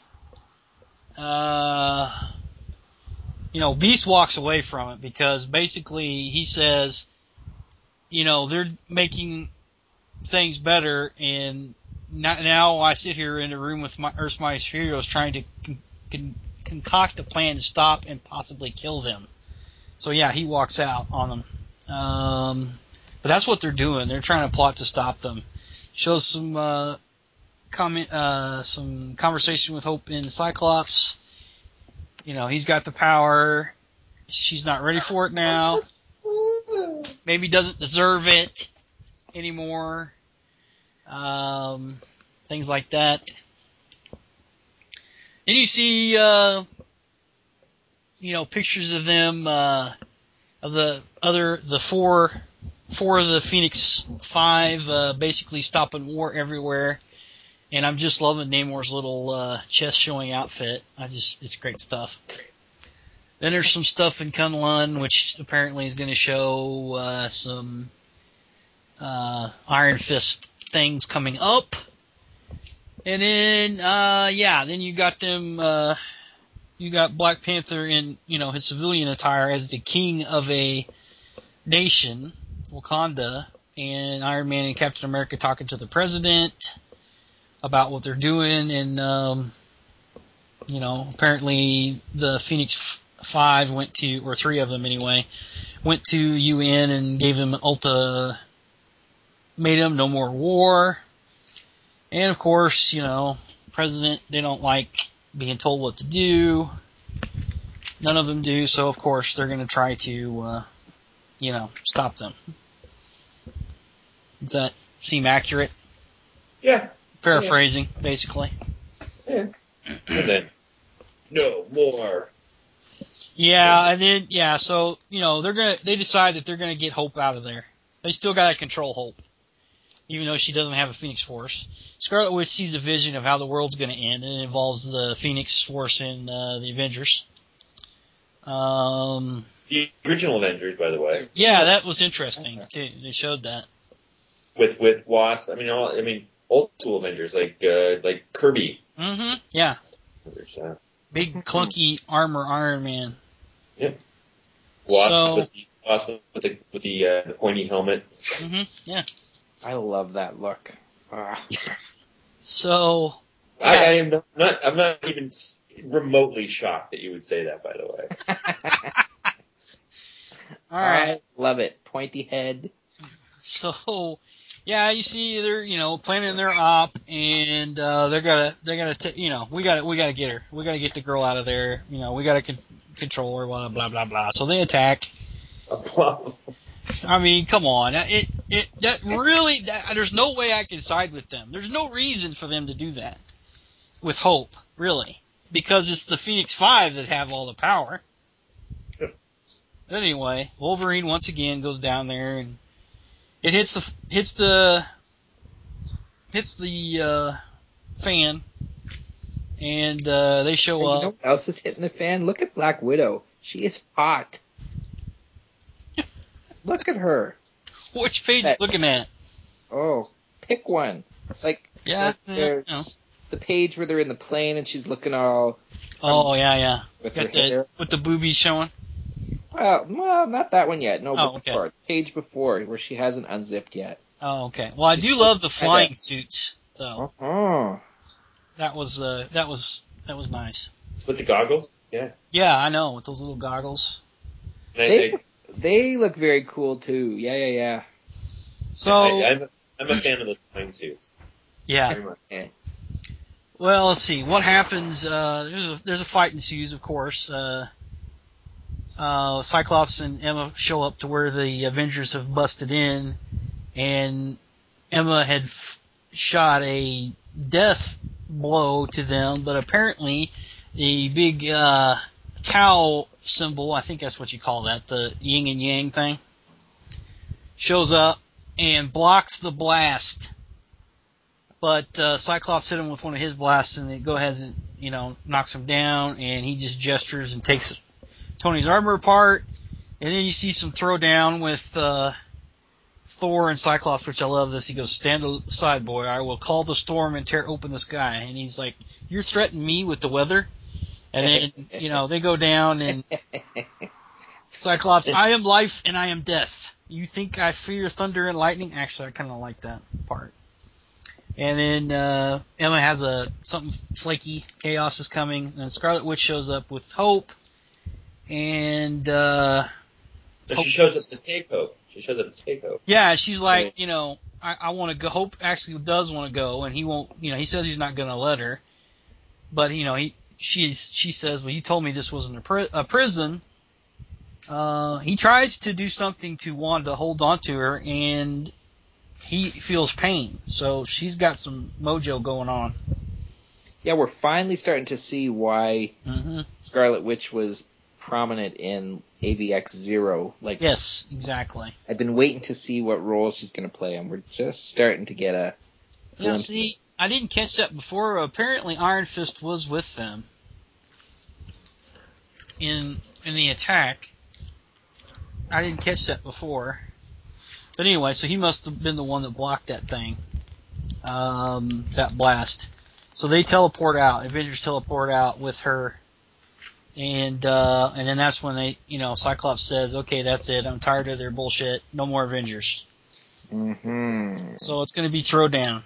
Beast walks away from it because basically he says, they're making things better, and now I sit here in a room with my Earth's Mightiest Heroes trying to concoct a plan to stop and possibly kill them. So yeah, he walks out on them. But that's what they're doing. They're trying to plot to stop them. Shows some conversation with Hope and Cyclops. He's got the power. She's not ready for it now. Maybe doesn't deserve it anymore. Things like that. Then you see, pictures of them, of the four of the Phoenix Five, basically stopping war everywhere. And I'm just loving Namor's little chest showing outfit. It's great stuff. Then there's some stuff in Kunlun, which apparently is going to show some Iron Fist things coming up. And then, then you got them. You got Black Panther in his civilian attire as the king of a nation, Wakanda, and Iron Man and Captain America talking to the president about what they're doing, and apparently the Phoenix Five went to, or three of them anyway, went to UN and gave them an ultimatum: no more war. And of course, president, they don't like being told what to do. None of them do, so of course they're going to try to, stop them. Does that seem accurate? Yeah. Paraphrasing, basically. Yeah. And then, no more. Yeah, and then, so, they decide that they're gonna get Hope out of there. They still gotta control Hope, even though she doesn't have a Phoenix Force. Scarlet Witch sees a vision of how the world's gonna end, and it involves the Phoenix Force and the Avengers. The original Avengers, by the way. Yeah, that was interesting, too. They showed that. With Wasp, old school Avengers, like Kirby. Mm-hmm, yeah. Big, clunky armor Iron Man. Yeah. Wasp with the pointy helmet. Mm-hmm, yeah. I love that look. So. Yeah. I'm not even remotely shocked that you would say that, by the way. All right. Love it. Pointy head. So, yeah, you see, they're planning their op, and they're gonna we gotta get her. We gotta get the girl out of there. We gotta control her. Blah blah blah blah. So they attack. I mean, come on. There's no way I can side with them. There's no reason for them to do that with Hope, really, because it's the Phoenix Five that have all the power. But anyway, Wolverine once again goes down there, and it hits the fan, and they show up. You know what else is hitting the fan? Look at Black Widow. She is hot. Look at her. Which page are you looking at? Oh, pick one. There's the page where they're in the plane and she's looking all. Oh yeah. With her hair. With the boobies showing. Well, not that one yet. No, before. Okay. Page before, where she hasn't unzipped yet. Oh, okay. Well, I do love the flying suits, though. Oh. That was nice. With the goggles? Yeah. Yeah, I know, with those little goggles. They look very cool too. Yeah. So I'm a fan of those flying suits. Yeah. Well, let's see what happens. There's a fight ensues, of course. Cyclops and Emma show up to where the Avengers have busted in, and Emma had shot a death blow to them, but apparently the big cow symbol, I think that's what you call that, the yin and yang thing, shows up and blocks the blast. But Cyclops hit him with one of his blasts, and it knocks him down, and he just gestures and takes Tony's armor apart. And then you see some throwdown with Thor and Cyclops, which I love this. He goes, "Stand aside, boy. I will call the storm and tear open the sky." And he's like, "You're threatening me with the weather?" And then, they go down, and Cyclops, "I am life and I am death. You think I fear thunder and lightning?" Actually, I kind of like that part. And then Emma has something flaky. Chaos is coming, and Scarlet Witch shows up with Hope, and she shows up to take Hope. Yeah, she's like, I want to go. Hope actually does want to go, and he won't. He says he's not going to let her, but she says, "Well, you told me this wasn't a prison." He tries to do something to Wanda, hold on to her, and he feels pain. So she's got some mojo going on. Yeah, we're finally starting to see why Scarlet Witch was prominent in AVX Zero. Yes, exactly. I've been waiting to see what role she's going to play, and we're just starting to get a glimpse. See, I didn't catch that before. Apparently, Iron Fist was with them in the attack. I didn't catch that before. But anyway, so he must have been the one that blocked that thing, that blast. So they teleport out. Avengers teleport out with her, and then that's when they, Cyclops says, "Okay, that's it. I'm tired of their bullshit. No more Avengers." Mm-hmm. So it's going to be throwdown.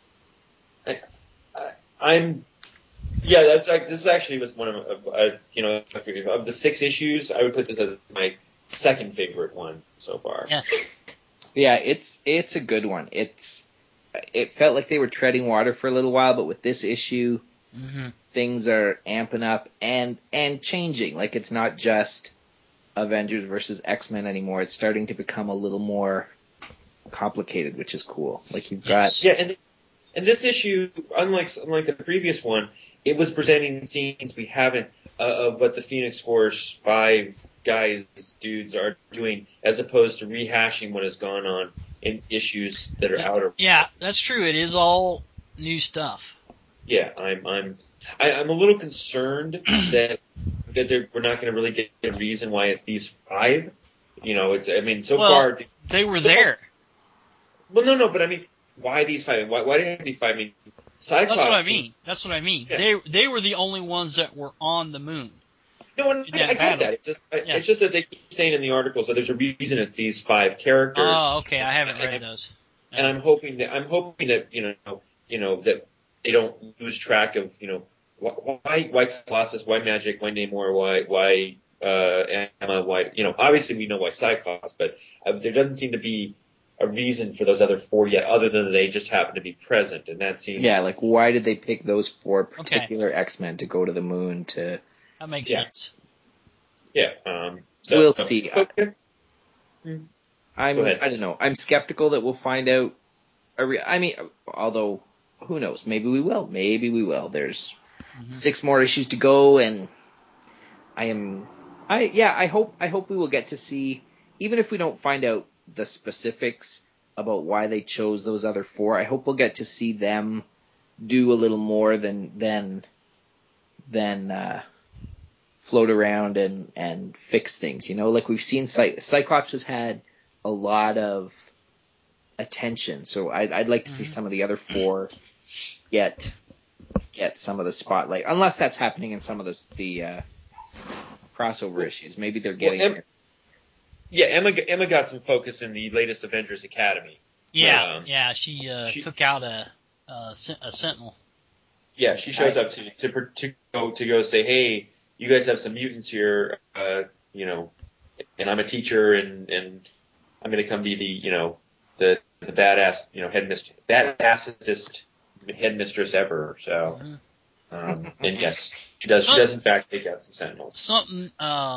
This actually was one of of the 6 issues, I would put this as my second favorite one so far. Yeah, it's a good one. It felt like they were treading water for a little while, but with this issue, things are amping up and changing. Like, it's not just Avengers versus X-Men anymore. It's starting to become a little more complicated, which is cool. Like, you've got and this issue, unlike the previous one, it was presenting scenes we haven't of what the Phoenix Force 5 dudes are doing, as opposed to rehashing what has gone on in issues that are out of. Yeah, that's true. It is all new stuff. Yeah, I'm a little concerned that we're not going to really get a reason why it's these 5. Far they were there. Well, no, but I mean, why these 5? Why did it have to be 5? I mean, Cyclops. That's what I mean. Yeah. They were the only ones that were on the moon. No, I get that. It's just that they keep saying in the articles that there's a reason it's these 5 characters. Oh, okay. I haven't read those. And I'm hoping that that they don't lose track of why Colossus, why Magic, why Namor, why Emma, why obviously we know why Cyclops, but there doesn't seem to be a reason for those other 4 yet, other than they just happen to be present, and that seems. Yeah, like, why did they pick those 4 particular X-Men to go to the moon to? That makes sense. Yeah. We'll see. Okay. I don't know. I'm skeptical that we'll find out. Although, who knows? Maybe we will. There's 6 more issues to go, and I hope we will get to see, even if we don't find out the specifics about why they chose those other 4, I hope we'll get to see them do a little more than float around and fix things. Like, we've seen Cyclops has had a lot of attention, so I'd like to see some of the other 4 get some of the spotlight, unless that's happening in some of the crossover issues. Maybe they're getting Emma got some focus in the latest Avengers Academy. She took out a Sentinel. Yeah, she shows up to go say, "Hey, you guys have some mutants here, and I'm a teacher, and I'm going to come be the badass, badassest headmistress ever. So, and yes, she does. She does in fact take out some Sentinels. Something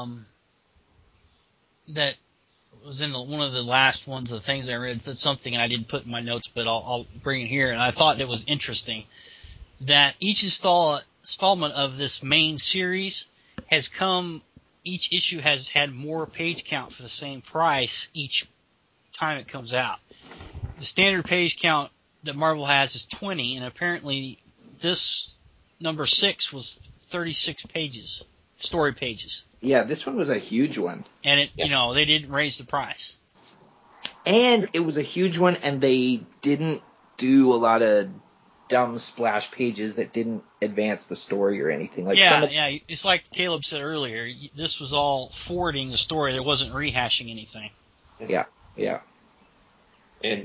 that was in one of the last ones, the things I read, said something I didn't put in my notes, but I'll bring it here. And I thought it was interesting that each installment of this main series has come. Each issue has had more page count for the same price each time it comes out. The standard page count that Marvel has is 20, and apparently this number 6 was 36 pages, story pages. Yeah, this one was a huge one. And they didn't raise the price. And it was a huge one, and they didn't do a lot of dumb splash pages that didn't advance the story or anything. It's like Caleb said earlier. This was all forwarding the story. There wasn't rehashing anything. Yeah. And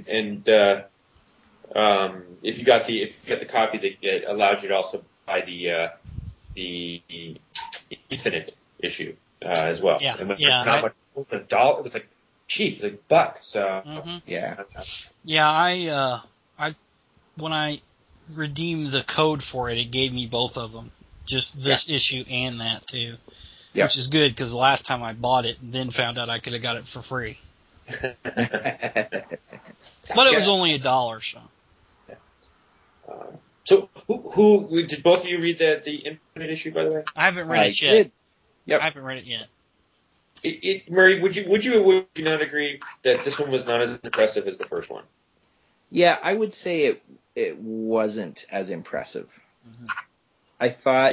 if you got the copy that allowed you to also buy the Infinite issue as well. Yeah, and not much. It was $1. It was like cheap, like $1. So yeah. I when I redeemed the code for it, it gave me both of them, just this issue and that too, which is good because the last time I bought it, and then found out I could have got it for free. But it was only $1, so. So who did both of you read the Infinite issue, by the way? I haven't read it yet. Yep. I haven't read it yet. Murray, would you not agree that this one was not as impressive as the first one? Yeah, I would say it wasn't as impressive. Mm-hmm. I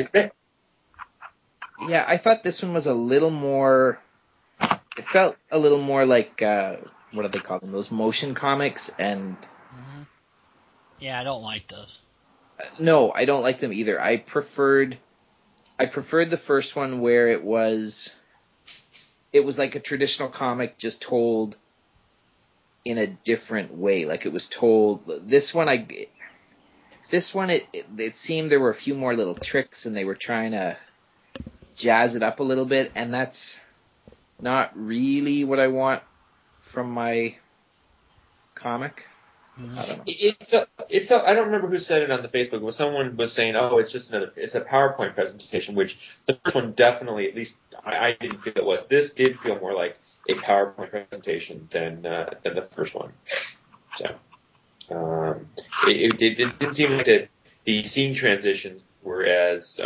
thought this one was a little more. It felt a little more like what do they call them? Those motion comics and. Mm-hmm. Yeah, I don't like those. No, I don't like them either. I preferred the first one where it was like a traditional comic just told in a different way. Like it was told. This one, it seemed there were a few more little tricks and they were trying to jazz it up a little bit, and that's not really what I want from my comic. I don't know. It felt. I don't remember who said it on the Facebook, but someone was saying, "Oh, it's a PowerPoint presentation," which the first one definitely, at least I didn't feel it was. This did feel more like a PowerPoint presentation than the first one. So it didn't seem like the scene transitions were as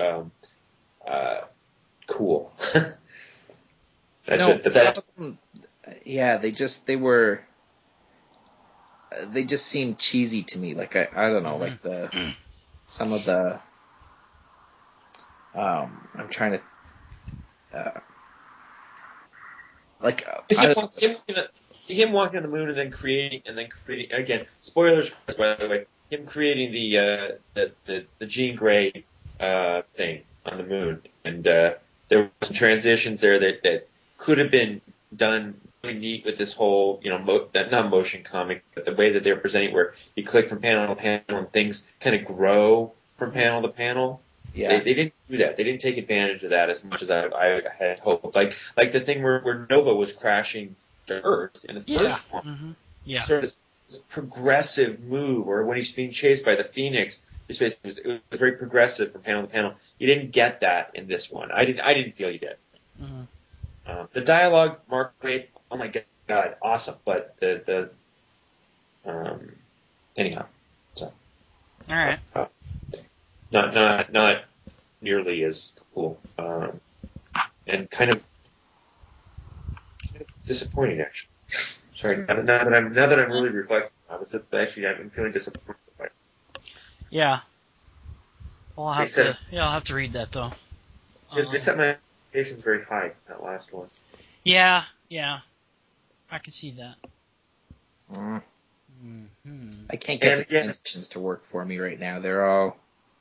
cool. They just seemed cheesy to me. Like I don't know, like some of the I'm trying to him walking on the moon and then creating again, spoilers by the way, him creating the Jean Grey thing on the moon, and there were some transitions there that could have been done really neat with this whole, not motion comic, but the way that they're presenting, where you click from panel to panel and things kind of grow from panel to panel. Yeah. They didn't do that. They didn't take advantage of that as much as I had hoped. Like the thing where Nova was crashing to Earth in the first one. Mm-hmm. Yeah. Sort of this progressive move, or when he's being chased by the Phoenix, it was very progressive from panel to panel. You didn't get that in this one. I didn't feel you did. Mm-hmm. The dialogue, Mark Waid, oh my God, awesome. But anyhow, so. All right. Not nearly as cool, and kind of disappointing actually. Sorry, now that I'm really reflecting, I've been feeling disappointed by it. Yeah. Well, I'll have to read that though. They set my expectations very high, that last one. Yeah, I can see that. Mm-hmm. I can't get the transitions to work for me right now. They're all.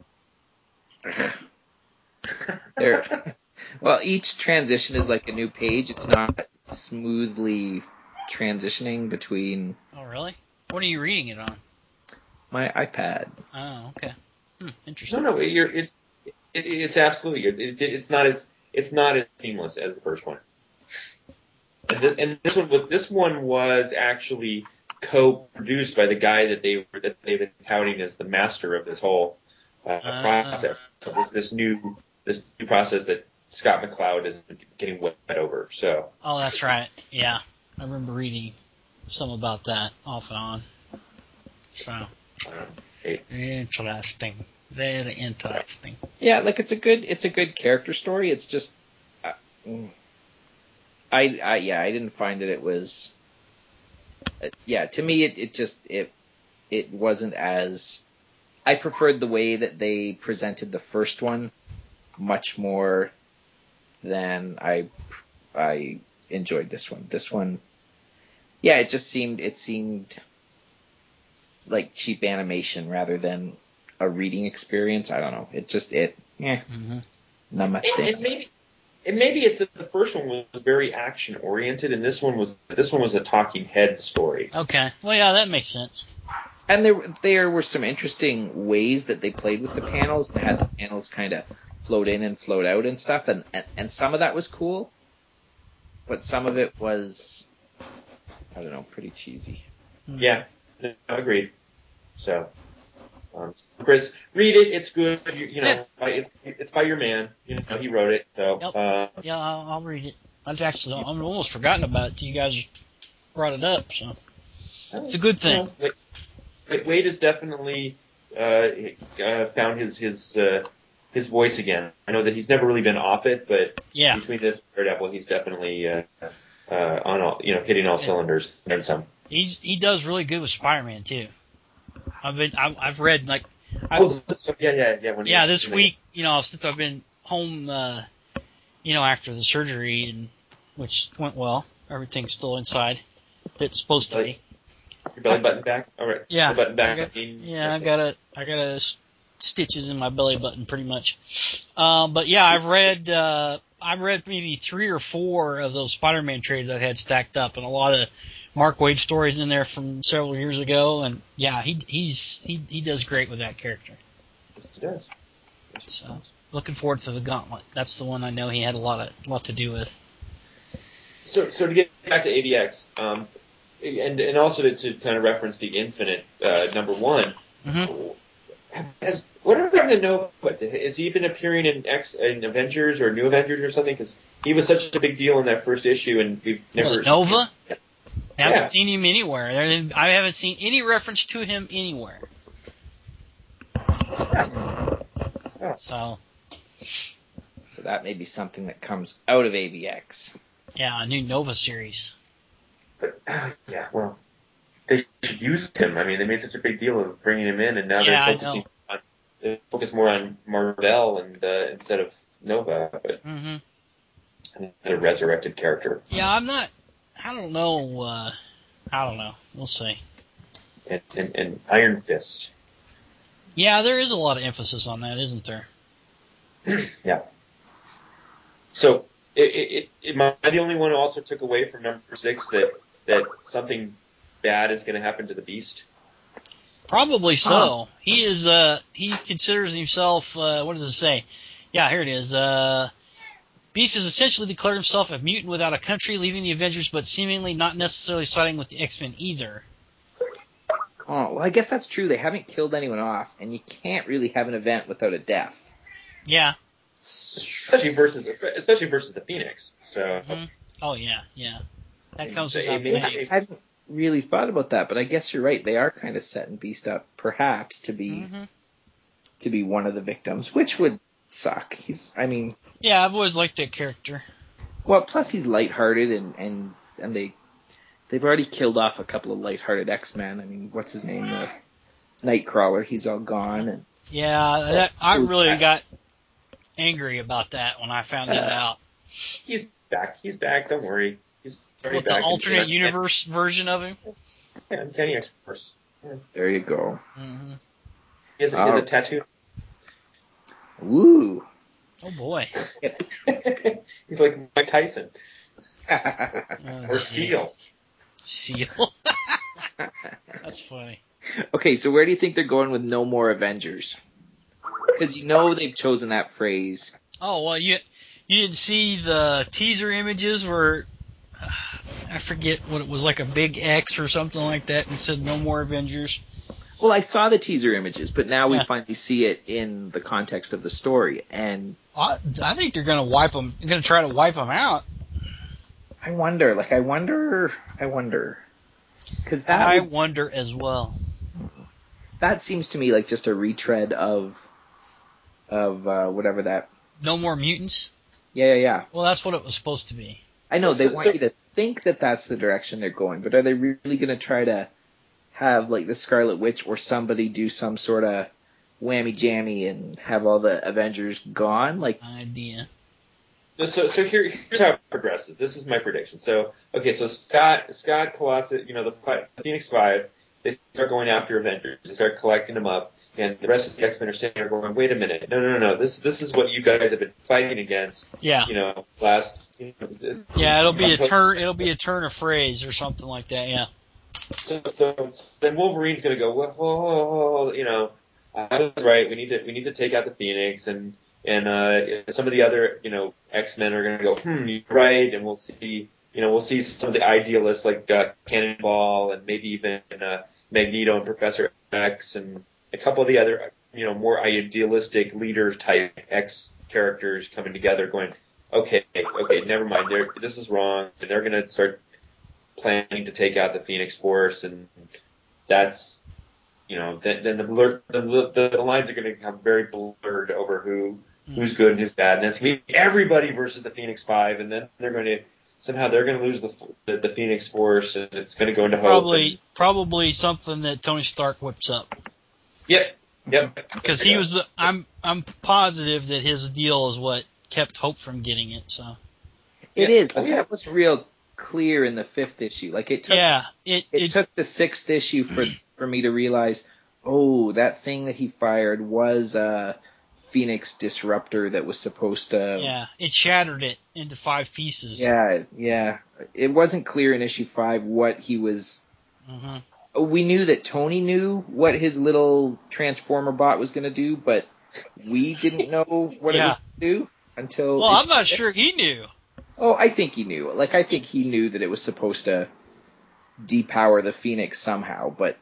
Well, each transition is like a new page. It's not smoothly transitioning between. Oh, really? What are you reading it on? My iPad. Oh, okay. Interesting. No, it's absolutely it's not as seamless as the first one. And this one was actually co-produced by the guy that they've been touting as the master of this whole process. So this new process that Scott McCloud is getting wet over. So. Oh, that's right. Yeah, I remember reading some about that off and on. So. Interesting. Very interesting. Yeah, like it's a good character story. It's just, I didn't find that it was. To me, it wasn't as. I preferred the way that they presented the first one much more than I enjoyed this one. This one, it seemed like cheap animation rather than a reading experience. I don't know. Not my thing. And maybe it's that the first one was very action oriented, and this one was a talking head story. Okay, well, yeah, that makes sense. And there were some interesting ways that they played with the panels. They had the panels kind of float in and float out and stuff, and some of that was cool, but some of it was, I don't know, pretty cheesy. Yeah, agreed. So. Chris, read it. It's good. It's by your man. He wrote it. So. Yep. I'll read it. I've almost forgotten about it till you guys brought it up. So it's a good thing. Wade has definitely found his voice again. I know that he's never really been off it, but between this and Daredevil, he's definitely on all, hitting all cylinders and some. He does really good with Spider-Man too. I've read like. This week, since I've been home, after the surgery, and which went well, everything's still inside. It's supposed to be. Your belly button back? All right. Yeah. Button back. I got a stitches in my belly button pretty much. But yeah, I've read maybe 3 or 4 of those Spider-Man trades I've had stacked up, and a lot of Mark Waid stories in there from several years ago, and yeah, he does great with that character. He does. So looking forward to the Gauntlet. That's the one I know he had a lot to do with. So to get back to AVX, and also to kind of reference the Infinite number 1. Mm-hmm. What have happened to Nova? Has he been appearing in Avengers or New Avengers or something? Because he was such a big deal in that first issue, and we've never. Nova? I haven't seen him anywhere. I haven't seen any reference to him anywhere. Yeah. So that may be something that comes out of AVX. Yeah, a new Nova series. But, well, they should use him. I mean, they made such a big deal of bringing him in, and now they focus more on Marvel and instead of Nova, but a resurrected character. Yeah, I don't know. We'll see. And Iron Fist. Yeah, there is a lot of emphasis on that, isn't there? Yeah. So, am I the only one who also took away from number 6 that something bad is going to happen to the Beast? Probably so. He is. He considers himself. What does it say? Yeah, here it is. Beast has essentially declared himself a mutant without a country, leaving the Avengers, but seemingly not necessarily siding with the X-Men either. Oh, well, I guess that's true. They haven't killed anyone off, and you can't really have an event without a death. Yeah. Especially versus the Phoenix. So. Mm-hmm. Oh yeah. That comes without saying. I hadn't really thought about that, but I guess you're right. They are kind of setting Beast up, perhaps, to be one of the victims, which would suck. Yeah, I've always liked that character. Well, plus he's lighthearted, and they've already killed off a couple of lighthearted X-Men. I mean, what's his name? Nightcrawler. He's all gone. And I really got angry about that when I found that out. He's back. Don't worry. He's back. The alternate universe version of him? Yeah, Kenny X-Force. Yeah. There you go. Mm-hmm. He has a tattoo. Woo! Oh boy. He's like Mike Tyson. Or Seal. That's funny. Okay, so where do you think they're going with no more Avengers? Because they've chosen that phrase. Oh, well, you didn't see the teaser images where I forget what it was, like a big X or something like that, and said no more Avengers. Well, I saw the teaser images, but now we finally see it in the context of the story, and I think they're going to wipe them. They're going to try to wipe them out. I wonder, because I wonder as well. That seems to me like just a retread of whatever that. No More Mutants. Yeah. Well, that's what it was supposed to be. I know they want you to think that that's the direction they're going, but are they really going to try to have like the Scarlet Witch or somebody do some sort of whammy jammy and have all the Avengers gone? Like idea. So here's how it progresses. This is my prediction. So Scott, Colossus, the Phoenix Five, they start going after Avengers. They start collecting them up, and the rest of the X-Men are standing there going, "Wait a minute, no. This is what you guys have been fighting against." Yeah. Last. Yeah, it'll be a turn. It'll be a turn of phrase or something like that. Yeah. So then Wolverine's going to go, whoa, I was right. We need to take out the Phoenix, and some of the other X-Men are going to go, you're right, and we'll see some of the idealists like Cannonball and maybe even Magneto and Professor X and a couple of the other more idealistic leader type X characters coming together, going, okay, never mind, this is wrong, and they're going to start planning to take out the Phoenix Force, and that's then the lines are going to become very blurred over who's good and who's bad, and it's going to be everybody versus the Phoenix Five, and then they're going to lose the Phoenix Force, and it's going to go into Hope. Probably something that Tony Stark whips up. Yep. Because he was, I'm positive that his deal is what kept Hope from getting it. So it is. But that was real clear in the 5th issue. Like it took. It took the 6th issue for me to realize, that thing that he fired was a Phoenix disruptor that was supposed to. Yeah, it shattered it into 5 pieces. Yeah. It wasn't clear in issue 5 what he was. Mm-hmm. We knew that Tony knew what his little Transformer bot was going to do, but we didn't know what it was going to do until. Well, I'm not sure he knew. Oh, I think he knew. Like, I think he knew that it was supposed to depower the Phoenix somehow, but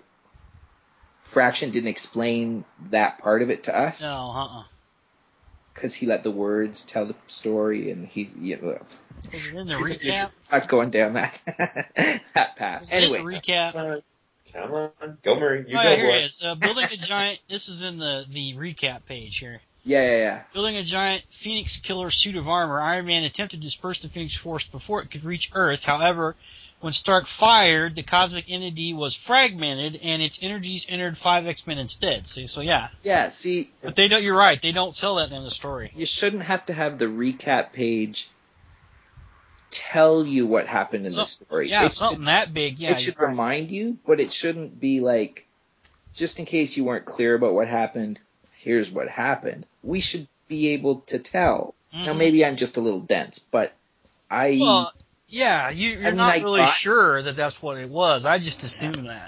Fraction didn't explain that part of it to us. No, Because he let the words tell the story, and he's Was it in the recap? Not going down that path. Anyway, in the recap. Come on, go Murray. You go. Here it is. Building a giant. This is in the recap page here. Yeah. Building a giant Phoenix Killer suit of armor, Iron Man attempted to disperse the Phoenix Force before it could reach Earth. However, when Stark fired, the cosmic entity was fragmented, and its energies entered 5 X-Men instead. So yeah. Yeah, see. But they don't. You're right. They don't tell that in the story. You shouldn't have to have the recap page tell you what happened in the story. Yeah, something that big. Yeah, it should remind you, but it shouldn't be like, just in case you weren't clear about what happened, here's what happened. We should be able to tell. Mm-hmm. Now, maybe I'm just a little dense, but Well, yeah, you're not really sure that that's what it was. I just assumed that.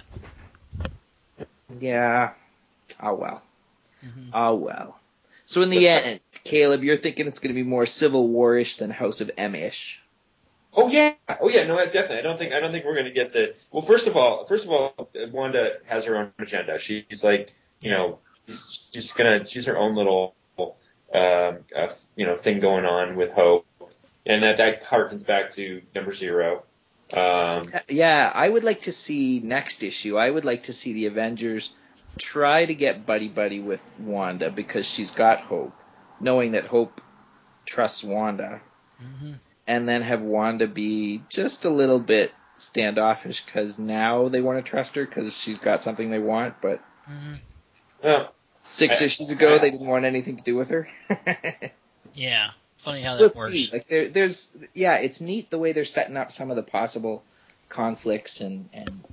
Yeah. Oh, well. Mm-hmm. Oh, well. So in the end, Caleb, you're thinking it's going to be more Civil War-ish than House of M-ish. Oh yeah, no, definitely. I don't think we're going to get the. Well, first of all, Wanda has her own agenda. She's like, she's her own little, thing going on with Hope, and that harkens back to number 0. Yeah, I would like to see next issue. I would like to see the Avengers try to get buddy with Wanda because she's got Hope, knowing that Hope trusts Wanda. Mm-hmm. And then have Wanda be just a little bit standoffish because now they want to trust her because she's got something they want. But 6 issues ago, they didn't want anything to do with her. Yeah, funny how that works. See. Like it's neat the way they're setting up some of the possible conflicts and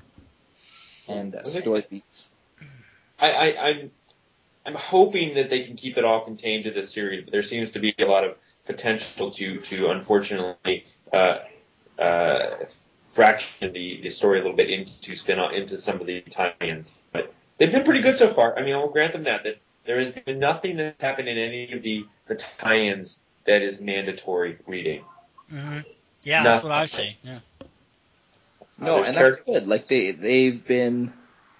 story beats. I'm hoping that they can keep it all contained to this series, but there seems to be a lot of potential to unfortunately fraction the story a little bit into some of the tie-ins. But they've been pretty good so far. I mean, I'll grant them that there has been nothing that's happened in any of the tie-ins that is mandatory reading. Mm-hmm. Yeah, that's what I've seen. Yeah. No, and that's good. Like they've been.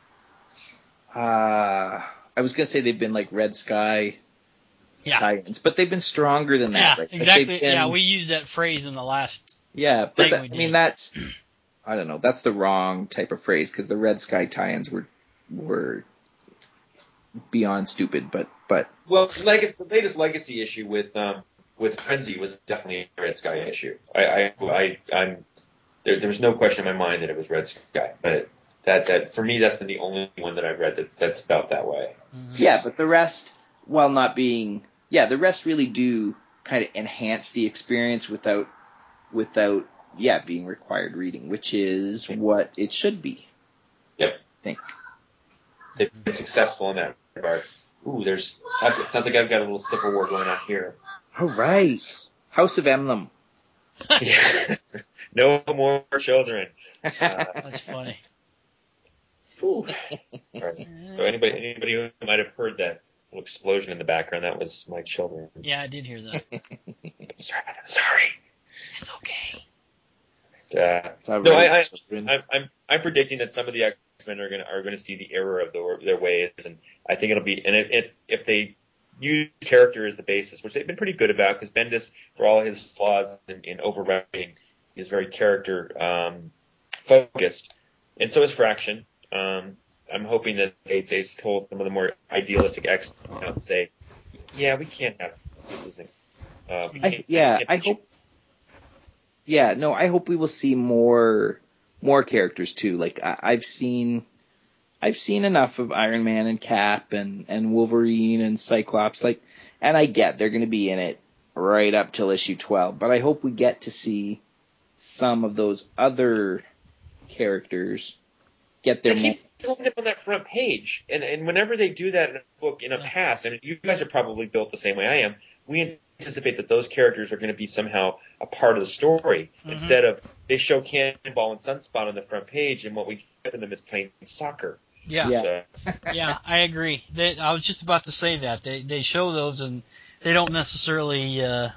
I was gonna say they've been like Red Sky tie-ins, but they've been stronger than that. Yeah, right? exactly. Yeah, we used that phrase in the last. Yeah, but I mean that's. I don't know. That's the wrong type of phrase because the Red Sky tie-ins were beyond stupid. But well, the latest legacy issue with Frenzy was definitely a Red Sky issue. I'm there's no question in my mind that it was Red Sky, but that for me that's been the only one that I've read that's felt that way. Mm-hmm. Yeah, but the rest, while not being, the rest really do kind of enhance the experience without being required reading, which is what it should be. Yep. I think. They've been successful in that regard. Ooh, it sounds like I've got a little Civil War going on here. All right. House of Emblem. Yeah. No more children. That's funny. Right. So anybody who might have heard that little explosion in the background, that was my children. Yeah, I did hear that. Sorry. It's okay. I'm predicting that some of the X-Men are going to see the error of their ways, and I think it'll be. And if they use character as the basis, which they've been pretty good about, because Bendis, for all his flaws in overwriting, is very character focused, and so is Fraction. I'm hoping that they told some of the more idealistic X-Men out and say, yeah, we can't have this. Isn't. I hope. Yeah, no, I hope we will see more characters too. Like I've seen enough of Iron Man and Cap and Wolverine and Cyclops. Like, and I get they're going to be in it right up till issue 12, but I hope we get to see some of those other characters get their. They keep throwing them on that front page, and whenever they do that in a book in a past, and you guys are probably built the same way I am. We anticipate that those characters are going to be somehow a part of the story instead of they show Cannonball and Sunspot on the front page, and what we get from them is playing soccer. Yeah, yeah, I agree. I was just about to say that they show those and they don't necessarily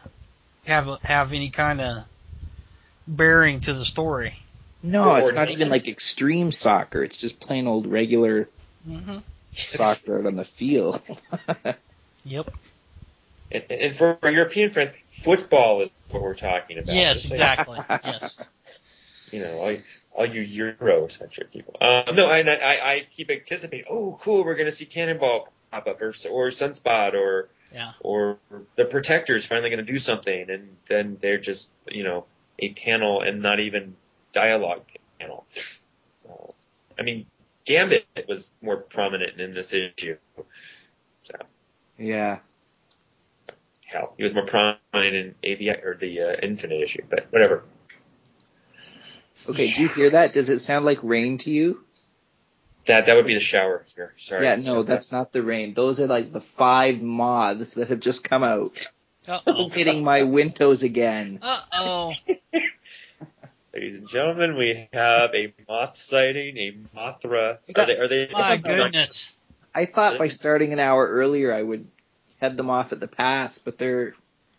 have any kind of bearing to the story. No, it's not even like extreme soccer. It's just plain old regular soccer out on the field. Yep. And for our European friends, football is what we're talking about. Yes, exactly. Yes. You know, all you Euro-centric people. No, I keep anticipating. Oh, cool! We're going to see Cannonball pop up, or Sunspot, or the Protectors finally going to do something, and then they're just a panel and not even dialogue panel. I mean, Gambit was more prominent in this issue. So. Yeah. Hell, he was more prominent in AVX or the Infinite issue, but whatever. Okay, do you hear that? Does it sound like rain to you? That would be the shower here. Sorry. Yeah, no, that's not the rain. Those are like the 5 moths that have just come out. Uh-oh. Hitting my windows again. Uh-oh. Ladies and gentlemen, we have a moth sighting, a Mothra. Are they? My goodness. I thought by starting an hour earlier I would head them off at the pass, but they're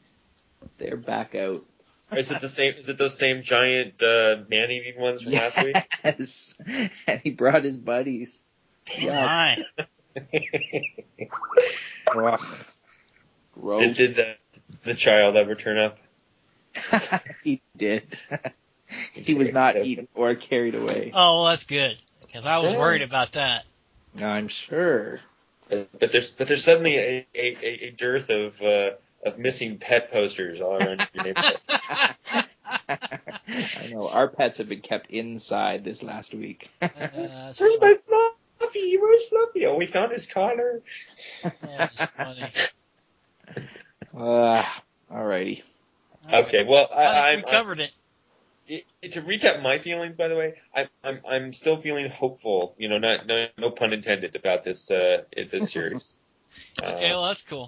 back out. Is it the same? Is it those same giant man-eating ones from last week? Yes, and he brought his buddies. Yeah. Gross. Did the child ever turn up? He did. He was not eaten or carried away. Oh, well, that's good, because I was worried about that. I'm sure. But there's suddenly a dearth of missing pet posters all around your neighborhood. I know. Our pets have been kept inside this last week. Where's my Fluffy? Where's Fluffy? Oh, we found his collar. That's funny. Alrighty. Okay, well, we covered it. To recap my feelings, by the way, I'm still feeling hopeful. No pun intended about this series. Okay, well that's cool.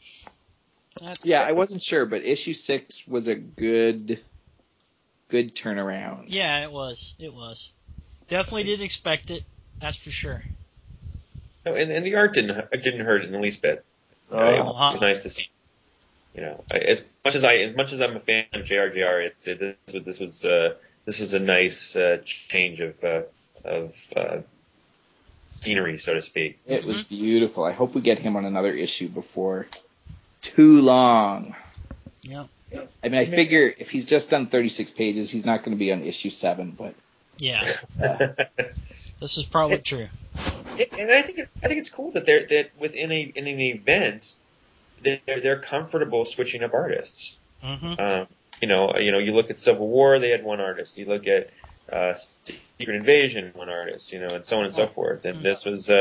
I wasn't sure, but issue 6 was a good turnaround. Yeah, it was. Definitely didn't expect it. That's for sure. No, and the art didn't hurt in the least bit. It was nice to see. As much as I'm a fan of JRJR, this is a nice change of scenery, so to speak. It was beautiful. I hope we get him on another issue before too long. Yeah. I mean, I figure if he's just done 36 pages, he's not going to be on issue 7, but yeah, this is probably true. And I think it's cool that that within an event they're comfortable switching up artists. Mm-hmm. You look at Civil War, they had one artist. You look at Secret Invasion, one artist. And so on and so forth. And this was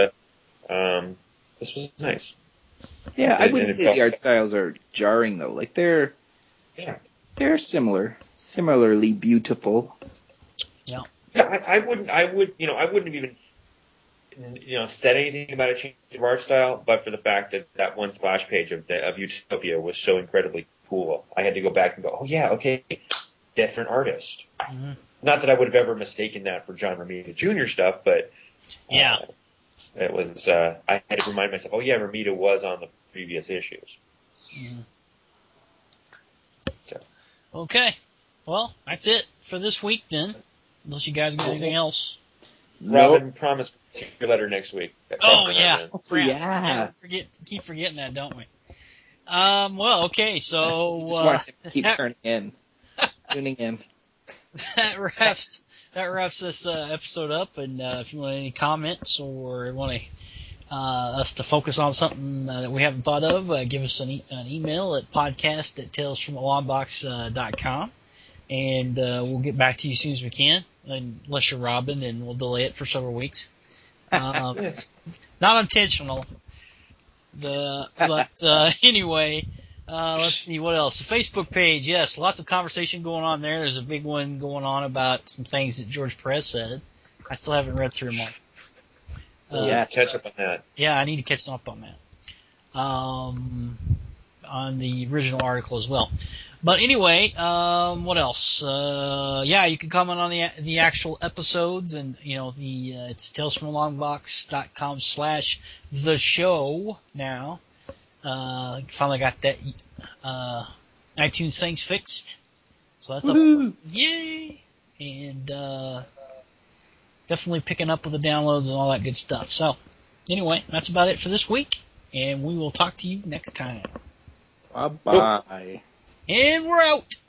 nice. Yeah, I wouldn't say the art styles are jarring though. Like they're similarly beautiful. Yeah. Yeah, I wouldn't have even said anything about a change of art style, but for the fact that one splash page of Utopia was so incredibly cool, I had to go back and go, oh yeah, okay, different artist. Mm-hmm. Not that I would have ever mistaken that for John Romita Jr. stuff, but yeah, it was. I had to remind myself, oh yeah, Romita was on the previous issues. Mm-hmm. So. Okay, well that's it for this week then. Unless you guys got anything else. Robin, promise your letter next week. Oh yeah, yeah. Keep forgetting that, don't we? Well, okay, so just want to keep tuning in. That wraps this episode up. And if you want any comments or want us to focus on something that we haven't thought of, give us an email at podcast@talesfromthelongbox.com. And we'll get back to you as soon as we can, unless you're Robin, and we'll delay it for several weeks. Not intentional. But anyway, let's see what else. The Facebook page, yes, lots of conversation going on there. There's a big one going on about some things that George Perez said. I still haven't read through them all. Catch up on that. Yeah, I need to catch up on that. On the original article as well. But anyway, what else? You can comment on the actual episodes, and it's talesfromthelongbox.com/the show now. Finally got that iTunes things fixed, so that's Woo-hoo. up. Yay! And definitely picking up with the downloads and all that good stuff. So anyway, that's about it for this week, and we will talk to you next time. Bye-bye. And we're out.